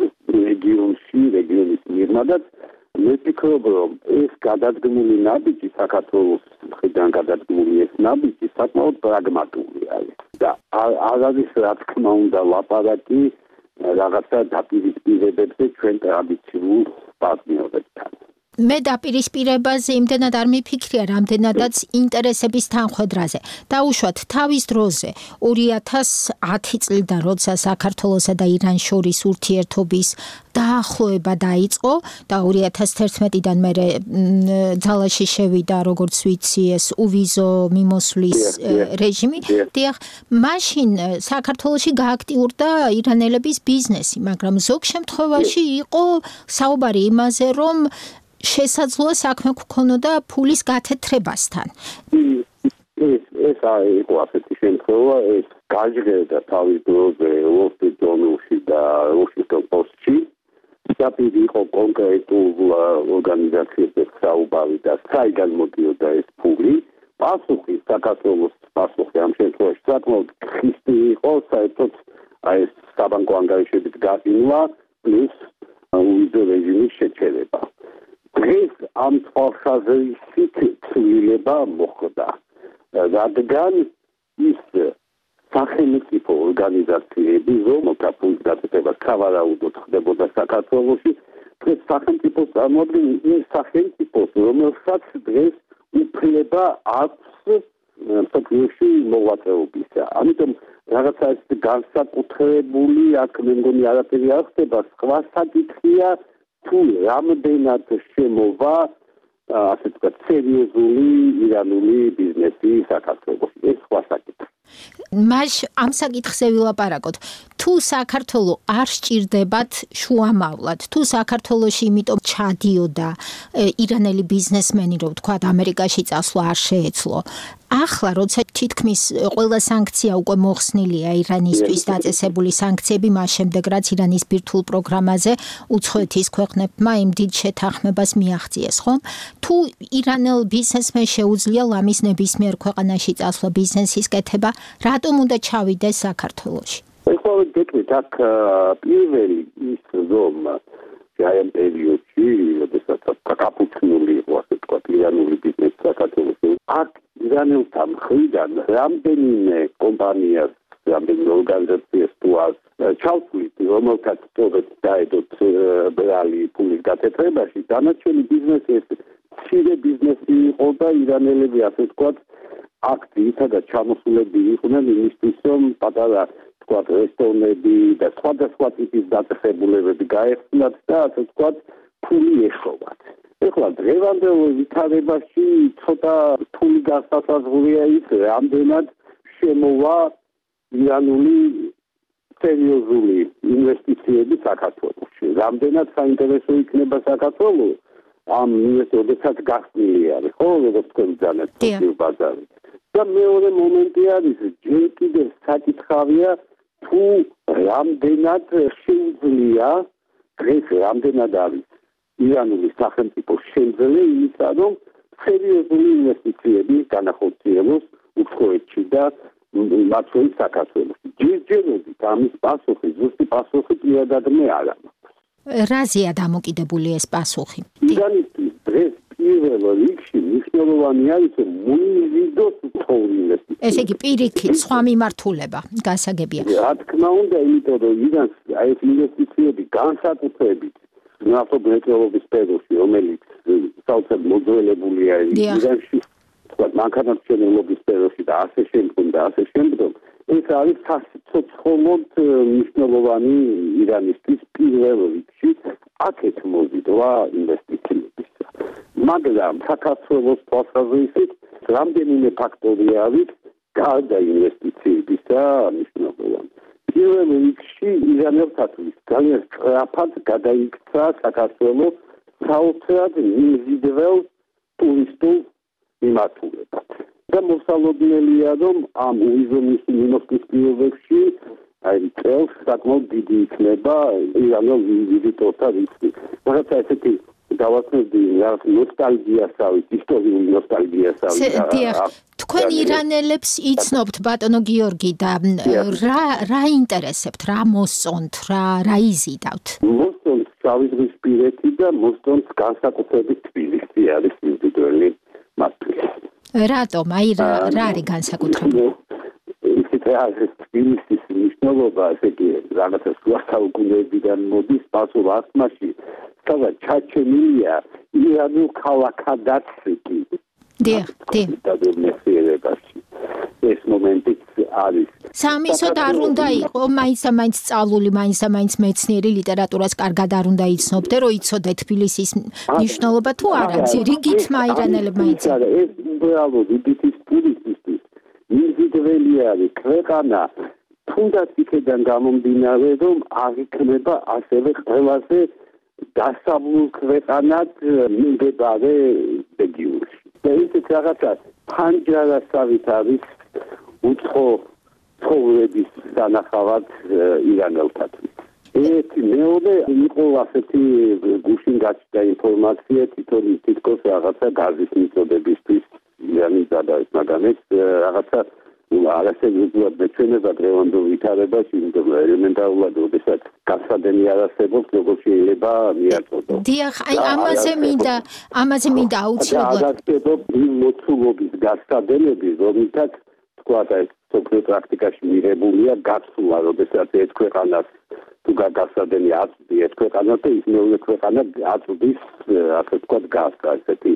რეგიონის მიღმადაც, მე ვფიქრობ, რომ ეს გადადგმული ნაბიჯი საქართველოს მხრიდან გადადგმული ეს ნაბიჯი საკმაოდ პრაგმატული არის და არ არის რა თქმა უნდა ლაპარაკი რაღაცა დაპირისპირებებზე ჩვენ ტრადიციულ პარტნიორებთან. მე დაპირისპირებაზე იმდენად არ მიფიქრია, რამდენადაც ინტერესების თანხვედრაზე. დაუშვათ თავის დროზე 2010 წლიდან, როცა საქართველოსა და ირანს შორის ურთიერთობის დაახლოება დაიწყო და 2011-დან მერე ძალაში შევიდა, როგორც ვიცი, ეს უვიზო მიმოსვლის რეჟიმი. დიახ, მაშინ საქართველოში გააქტიურდა ირანელების ბიზნესი, მაგრამ ზოგ შემთხვევაში იყო საუბარი იმაზე, რომ შესაძლოა საქმე გქონოდა ფულის გათეთრებასთან. ეს იყო ასეთი შემთხვევა, ეს გაჟღერდა თავის დროზე Wall Street Journal-ში და Washington Post-ში. საპირე იყო კონკრეტულ ორგანიზაციებზე საუბარი და საიდან მოდიოდა ეს ფული. პასუხი საქართველოს პასუხი ამ შემთხვევაში საკმაოდ ხისტი იყო, საერთოდ ეს საბანკო ანგარიშებით გაწინვა პლუს უვიზო რეჟიმის შეჩერება. დღეს ამ თვალსაზრისით ცვლილება მოხდა, რადგან ის სახელმწიფო ორგანიზაციები, რომელთა ფულის გაწევა სავარაუდოდ ხდებოდა საქართველოში, დღეს სახელმწიფო წარმოადგენს იმ სახელმწიფოს, რომელსაც დღეს უფლება აქვს მსოფლიოში მოღვაწეობისა. ამიტომ რაღაცა ეს განსაკუთრებული აქ მე მგონი არაფერი არ ხდება, სხვა საკითხია თუ რამდენად შემოვა ასე ვთქვათ სერიოზული ირანული ბიზნესი საქართველოში. ეს სხვა საკითხი. ამ საკითხზე ვილაპარაკოთ. თუ საქართველო არ სჭირდებათ შუამავლად, თუ საქართველოში იმიტომ ჩადიოდა ირანელი ბიზნესმენი, რომ ვთქვათ ამერიკაში წასვლა არ შეეძლო. ახლა როცა თითქმის ყველა სანქცია უკვე მოხსნილია ირანისთვის დაწესებული სანქციები მას შემდეგ რაც ირანის ბირთვულ პროგრამაზე უცხოეთის ქვეყნებმა იმ დიდ შეთანხმებას მიაღწიეს, ხომ? თუ ირანელ ბიზნესმენს შეუძლია ლამის ნებისმიერ ქვეყანაში წასვლა ბიზნესის კეთება, რატომ უნდა ჩავიდეს საქართველოში? ეხლა გეტყვით აქ პირველი ის რომ ამ პერიოდში, როდესაც კაპუჩნული იყო ასე ვთქვათ ირანული ბიზნესი საქართველოში, აქ ირანელთა მხრიდან რამდენიმე კომპანიას, რამდენიმე ორგანიზაციას თუ აქვს ჩავთვლით, რომელთაც სწორედ დაედოთ ბრალი ფულის გათეთრებაში, დანარჩენი ბიზნესი ეს მცირე ბიზნესი იყო და ირანელები ასე ვთქვათ აქ ძირითადად ჩამოსულები იყვნენ იმისთვის, რომ პატარა ვთქვათ რესტორნები და სხვადასხვა ტიპის დაწესებულებები გაეხსნათ და ასე ვთქვათ ფული ეშოვათ. ეხლა დღევანდელ ვითარებაში ცოტა რთული გასასაზღვრია ის, რამდენად შემოვა ირანული სერიოზული ინვესტიციები საქართველოში. რამდენად საინტერესო იქნება საქართველო ამ ინვესტორებსაც გახსნილი არის, ხო, როგორც თქვენ ძალეთ ბაზარი. და მეორე მომენტი არის, ჯერ კიდევ საკითხავია, თუ რამდენად შეუძლია დღეს რამდენად არის ირანული სახელმწიფო შემძლე იმისა, რომ სერიოზული ინვესტიციები განახორციელოს უცხოეთში და მათ შორის საქართველოში. ჯერჯერობით ამის პასუხი, ზუსტი პასუხი პირადად მე არ მაქვს. რაზეა დამოკიდებული ეს პასუხი? ირანისთვის დღეს პირველ რიგში მნიშვნელოვანი არის მოიზიდოს უცხოური ინვესტიციები. ესე იგი პირიქით სხვა მიმართულება გასაგებია. რა თქმა უნდა, იმიტომ რომ ირანს ეს ინვესტიციები განსაკუთრებით ნავთობმეტყველობის სფეროში, რომელიც საოცრად მოძველებულია ირანში, თქვათ მანქანათმშენებლობის სფეროში და ასე შემდგომ, ეს არის საცოცხლოდ მნიშვნელოვანი ირანისთვის პირველ რიგში აქეთ მოზიდვა ინვესტიციების. მაგრამ საქართველოს თვალსაზრისით რამდენიმე ფაქტორი არის გარდა ინვესტიციებისა მნიშვნელოვანი. პირველ რიგში ირანელთათვის ძალიან სწრაფად გადაიქცა საქართველოს საოცრად მიმზიდველ ტურისტულ მიმართულებად. და მოსალოდნელია, რომ ამ უიზომის მიმოსვლის პირობებში წელს საკმაოდ დიდი იქნება ირანელ ვიზიტორთა რიცხვი. რაღაცა ესეთი დავასწრებდი რაღაც ნოსტალგიასავით, ისტორიული ნოსტალგიასავით. თქვენ ირანელებს იცნობთ ბატონო გიორგი და რა ინტერესებთ, რა მოსწონთ, რა იზიდავთ? მოსწონთ შავიზღვისპირეთი და მოსწონთ განსაკუთრებით თბილისი არის ინდივიდუალური მართვი. რატომ? აი რა არის განსაკუთრებული? ისეთ არის თბილისის მნიშვნელობა, ესე იგი რაღაცა სხვა საუკუნეებიდან მოდის პასუხ ასმაში, სადაც ჩაჩენილია ირანულ ქალაქადაც კი. დიახ. ეს მომენტიც არის. სამისოდ არ უნდა იყო მაინც სწავლული, მაინც მეცნიერი ლიტერატურას კარგად არ უნდა იცნობდე, რომ იცოდე თბილისის მნიშვნელობა თუ არა, რიგით მაირანელებმა იცოდა. ეს უბრალოდ იბიტის ტურისტისთვის მიზიდველი არის ქვეყანა, თუნდაც იქიდან გამომდინარე, რომ არ იქნება ასევე ყველაზე დასავლურ ქვეყანად მიმდებარე რეგიონში. და ისეთ რაღაცა ფანჯარასავით არის უცხო ცხოვრების სანახავად ირანელთათვის. ერთი მეორე იყო ასეთი გუშინ გაჩნდა ინფორმაცია თითქოს რაღაცა გაზის მიწოდებისთვის ირანი გადაეს, მაგრამ ეს რაღაცა არასებრივად მეჩვენება დღევანდელ ვითარებაში, იმიტომ რომ ელემენტარულად როდესაც გასადენი არ არსებობს, როგორ შეიძლება მიაწოდოს. დიახ, აი ამაზე მინდა აუცილებლად. არასებობს მოცულობის გასადენები, რომლითაც თქვა და ეს სოფლიო პრაქტიკაში მიღებულია გასულა, როდესაც ეს ქვეყანას თუ გასადენი აწვდი ეს ქვეყანას და ის მეორე ქვეყანა აწვდის, ასე ვთქვათ, გასს, ესეთი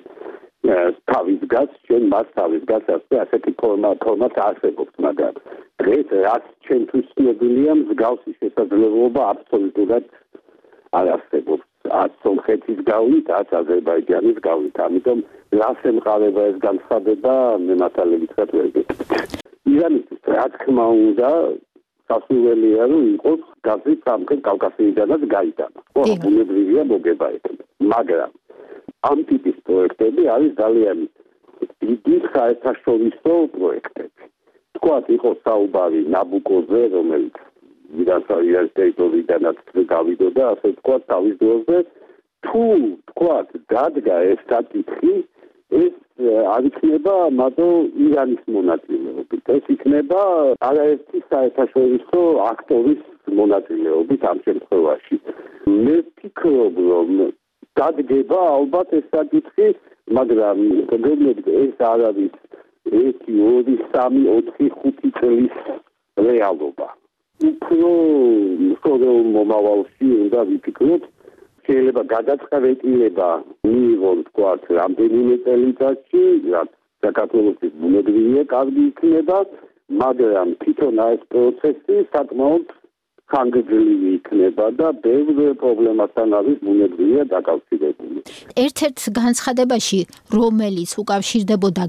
თავის გას, ჩვენ მას თავის გას ასეთი ფორმატ არსებობს, მაგრამ დღეს რაც ჩვენთვის ცნობილია, მსგავსი შესაძლებლობა აბსოლუტურად არ არსებობს. ათ სომხეთის გავლით, ათ აზერბაიჯანის გავლით, ამიტომ რას ემყარება ეს განცხადება, მე მართალებით ვერ გეტყვით. ირანისთვის რა თქმა უნდა სასურველია, რომ იყოს გაზი სამხრეთ კავკასიიდანაც გაიტანა. ხო, ბუნებრივია მოგება ეგრე, მაგრამ ამ ტიპის პროექტები არის ძალიან დიდი საერთაშორისო პროექტები. თქვათ, იყო საუბარი ნაბუკოზე, რომელიც ირანის ტერიტორიიდანაც გავიდოდა, ასე თქვათ, თავის დროზე. თუ თქვათ, დადგა ეს საკითხი, ეს არ იქნება მარტო ირანის მონაწილეობით. ეს იქნება არაერთი საერთაშორისო აქტორის მონაწილეობით ამ შემთხვევაში. მე ვფიქრობ, რომ დადგება ალბათ ეს საკითხი, მაგრამ გეგმებით ეს არ არის 1, 2, 3, 4, 5 წლის რეალობა. უფრო მსწორეულ მომავალში უნდა ვიფიქროთ, შეიძლება გადაწყვეტილება მიიღონ, თქვათ, რამდენიმე წელიწადში, რაც საქართველოს ბუნებრივია კარგი იქნება, მაგრამ თვითონ ეს პროცესი საკმაოდ ხანგრძლივი იქნება და ბევრ პრობლემასთან არის ბუნებრივია დაკავშირებული. ერთ-ერთ განცხადებაში, რომელიც უკავშირდებოდა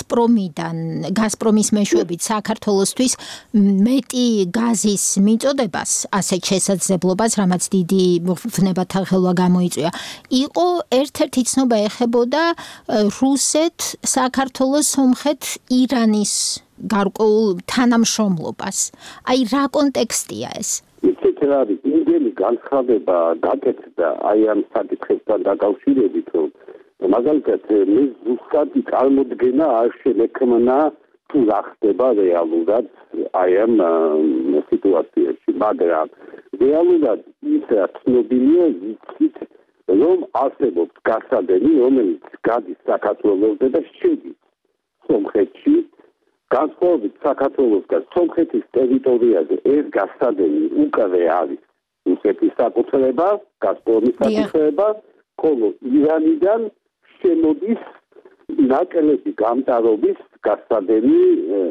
გაზპრომის მეშვეობით საქართველოსთვის მეტი გაზის მიწოდებას, ასეთ შესაძლებლობას, რამაც დიდი ვნებათა ხელვა გამოიწვია, იყო ერთ-ერთი ცნობა ეხებოდა რუსეთ, საქართველოს, სომხეთ, ირანის გარკვეულ თანამშრომლობას. აი რა კონტექსტია ეს? იცით რა არის, იმდენი განცხადება გაკეთდა აი ამ საკითხებთან დაკავშირებით, რომ მაგალითად მე ზუსტად წარმოდგენა არ შემექმნა თუ რა ხდება რეალურად აი ამ სიტუაციაში, მაგრამ რეალურად ის ცნობილია, ვიცით, რომ არსებობს გასადენი, რომელიც გადის საქართველოსზე და შედის სომხეთში. განსხვავებით საქართველოსგან სომხეთის ტერიტორიაზე ეს გასადენი უკვე არის რუსეთის საკუთრება, გაზპრომის საკუთრება, ხოლო ირანიდან შემოდის ნაკლები გამტარობის გასადენი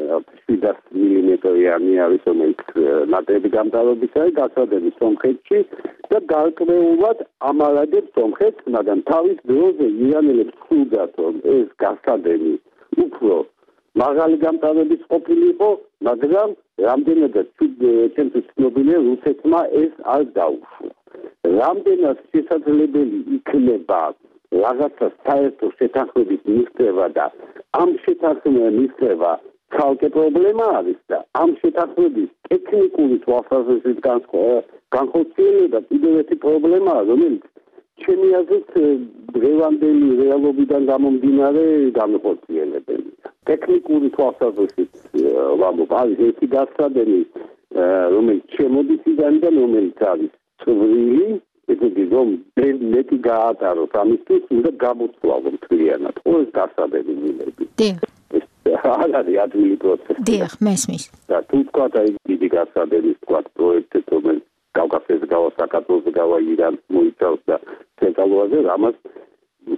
700 მმ-იანი არის, რომელიც ნაკლები გამტარობის არის გასადენი სომხეთში და გარკვეულად ამარაგებს სომხეთს, მაგრამ თავის დროზე ირანელებს ხვდათ, რომ ეს გასადენი უფრო მაღალი გამტარების ყოფილიყო, მაგრამ რამდენადაც ჩვენთვის ცნობილია, რუსეთმა ეს არ დაუშვა. რამდენად შესაძლებელი იქნება რაღაცა საერთო შეთანხმების მიღწევა და ამ შეთანხმების მიღწევა ცალკე პრობლემა არის და ამ შეთანხმების ტექნიკური თვალსაზრისით განხორციელება კიდევ ერთი პრობლემაა, რომელიც ჩემი აზრით დღევანდელი რეალობიდან გამომდინარე განხორციელებელია. ტექნიკური თვალსაზრისით ვამბობ, არის ერთი გასადენი, რომელიც შემოდის ირანიდან, რომელიც არის წვრილი, ესეთი რომ მეტი გაატაროს ამისთვის, უნდა გამოცვალო მთლიანად. ეს გასადენი მილები. ეს არ არის ადვილი პროცესი. დიახ, მესმის. და თუ თქვათ აი დიდი გასადენის თქვათ პროექტი, რომელიც კავკასიაზე გავა, საქართველოს გავა, ირანს მოიცავს და ცენტრალურ აზიას, ამას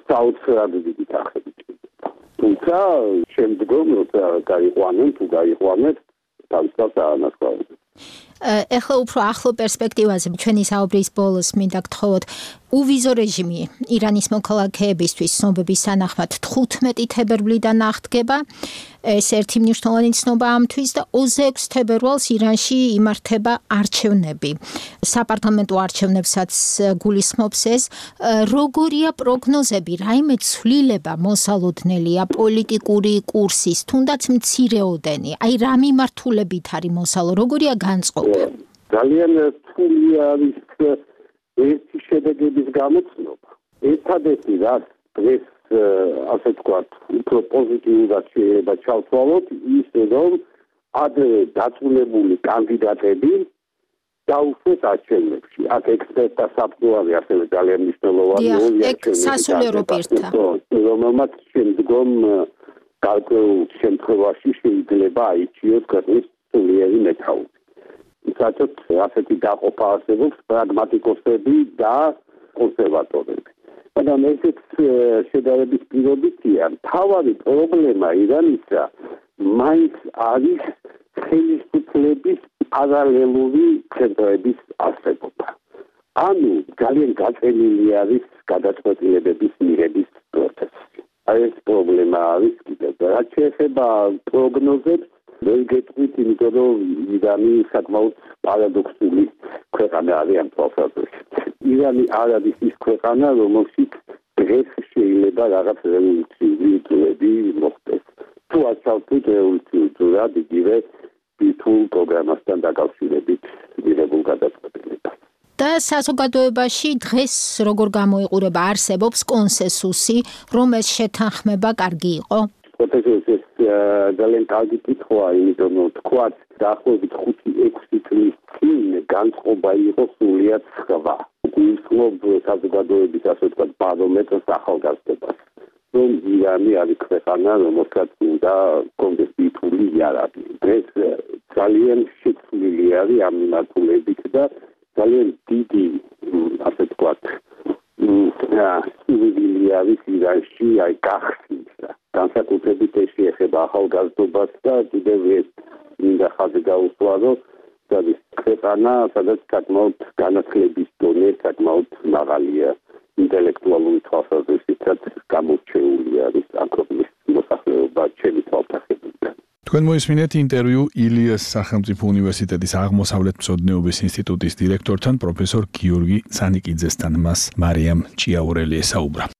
საოცრად დიდი თანხები ჭირდება. თუმცა შემდგომ როცა გაიყვანენ თავისთავად აანაცვლავდნენ. ეხლა უფრო ახლო პერსპექტივაზე ჩვენი საუბრის ბოლოს მინდა გთხოვოთ უვიზო რეჟიმი ირანის მოქალაქეებისთვის ცნობების თანახმად 15 თებერვლიდან აღდგება. ეს ერთი მნიშვნელოვანი ცნობა ამთვის და 26 თებერვალს ირანში იმართება არჩევნები. საპარლამენტო არჩევნებსაც გულისხმობს ეს. როგორია პროგნოზები, რაიმე ცვლილება მოსალოდნელია პოლიტიკური კურსის, თუნდაც მცირეოდენი. აი რა მიმართულებით არის მოსალო, როგორია განწყობა? ძალიან რთული არის ერთი შედეგების გამოცნობა. ერთადერთი რაც დღეს ასე ვთქვათ, უფრო პოზიტიურად შეიძლება ჩავთვალოთ, ის რომ ადრე დაწუნებული კანდიდატები დაუშვეს არჩევნებში. აქ ექსპერტთა საფუძველი ასევე ძალიან მნიშვნელოვანია. რომელმაც შემდგომ გარკვეულ შემთხვევაში შეიძლება აიჩიოს ქვეყნის სულიერი მეთაური. საერთოდ ასეთი დაყოფა არსებობს პრაგმატიკოსები და კონსერვატორები. მაგრამ ესეც შედარებით პირობითია. მთავარი პრობლემა ირანისა მაინც არის ხელისუფლების პარალელური ცენტრების არსებობა. ანუ ძალიან გაწენილი არის გადაწყვეტილებების მიღების პროცესი. აი ეს პრობლემა არის კიდევ. რაც შეეხება პროგნოზებს, ვერ გეტყვით, იმიტომ რომ ირანი საკმაოდ პარადოქსული ქვეყანა არის ამ თვალსაზრისით. ირანი არ არის ის ქვეყანა, რომელშიც დღეს შეიძლება რაღაც რევოლუციური დროები მოხდეს. თუ არ ჩავთვლით რევოლუციურ დროად იგივე ბირთვულ პროგრამასთან დაკავშირებით მიღებულ გადაწყვეტილებას. და საზოგადოებაში დღეს როგორ გამოიყურება, არსებობს კონსენსუსი, რომ ეს შეთანხმება კარგი იყო? პროფესორ ძალიან კარგი კითხვაა, იმიტომ რომ თქვათ დაახლოებით 5-6 წლის წინ განწყობა იყო სრულიად სხვა. გულისხმობ საზოგადოების ასე ვთქვათ ბარომეტრს ახალგაზრდობას. რომ ირანი არის ქვეყანა, რომელსაც უნდა კონდეს ბირთვული იარაღი. დღეს ძალიან შეცვლილი არის ამ მიმართულებით და ძალიან დიდი ასე ვთქვათ სულვილი არის ირანში აი გახსნისა. განსაკუთრებით ეს შეეხება ახალგაზრდობას და კიდევ ერთ მინდა ხაზი გაუსვა, რომ ეს ქვეყანა, სადაც საკმაოდ განათლების დონე საკმაოდ მაღალია, ინტელექტუალური თვალსაზრისითაც გამორჩეული არის ამ ქვეყნის მოსახლეობა ჩემი თვალსაჩინო. თქვენ მოისმინეთ ინტერვიუ ილიას სახელმწიფო უნივერსიტეტის აღმოსავლეთმცოდნეობის ინსტიტუტის დირექტორთან პროფესორ გიორგი ცანიკიძესთან. მას მარიამ ჭიაურელი ესაუბრა.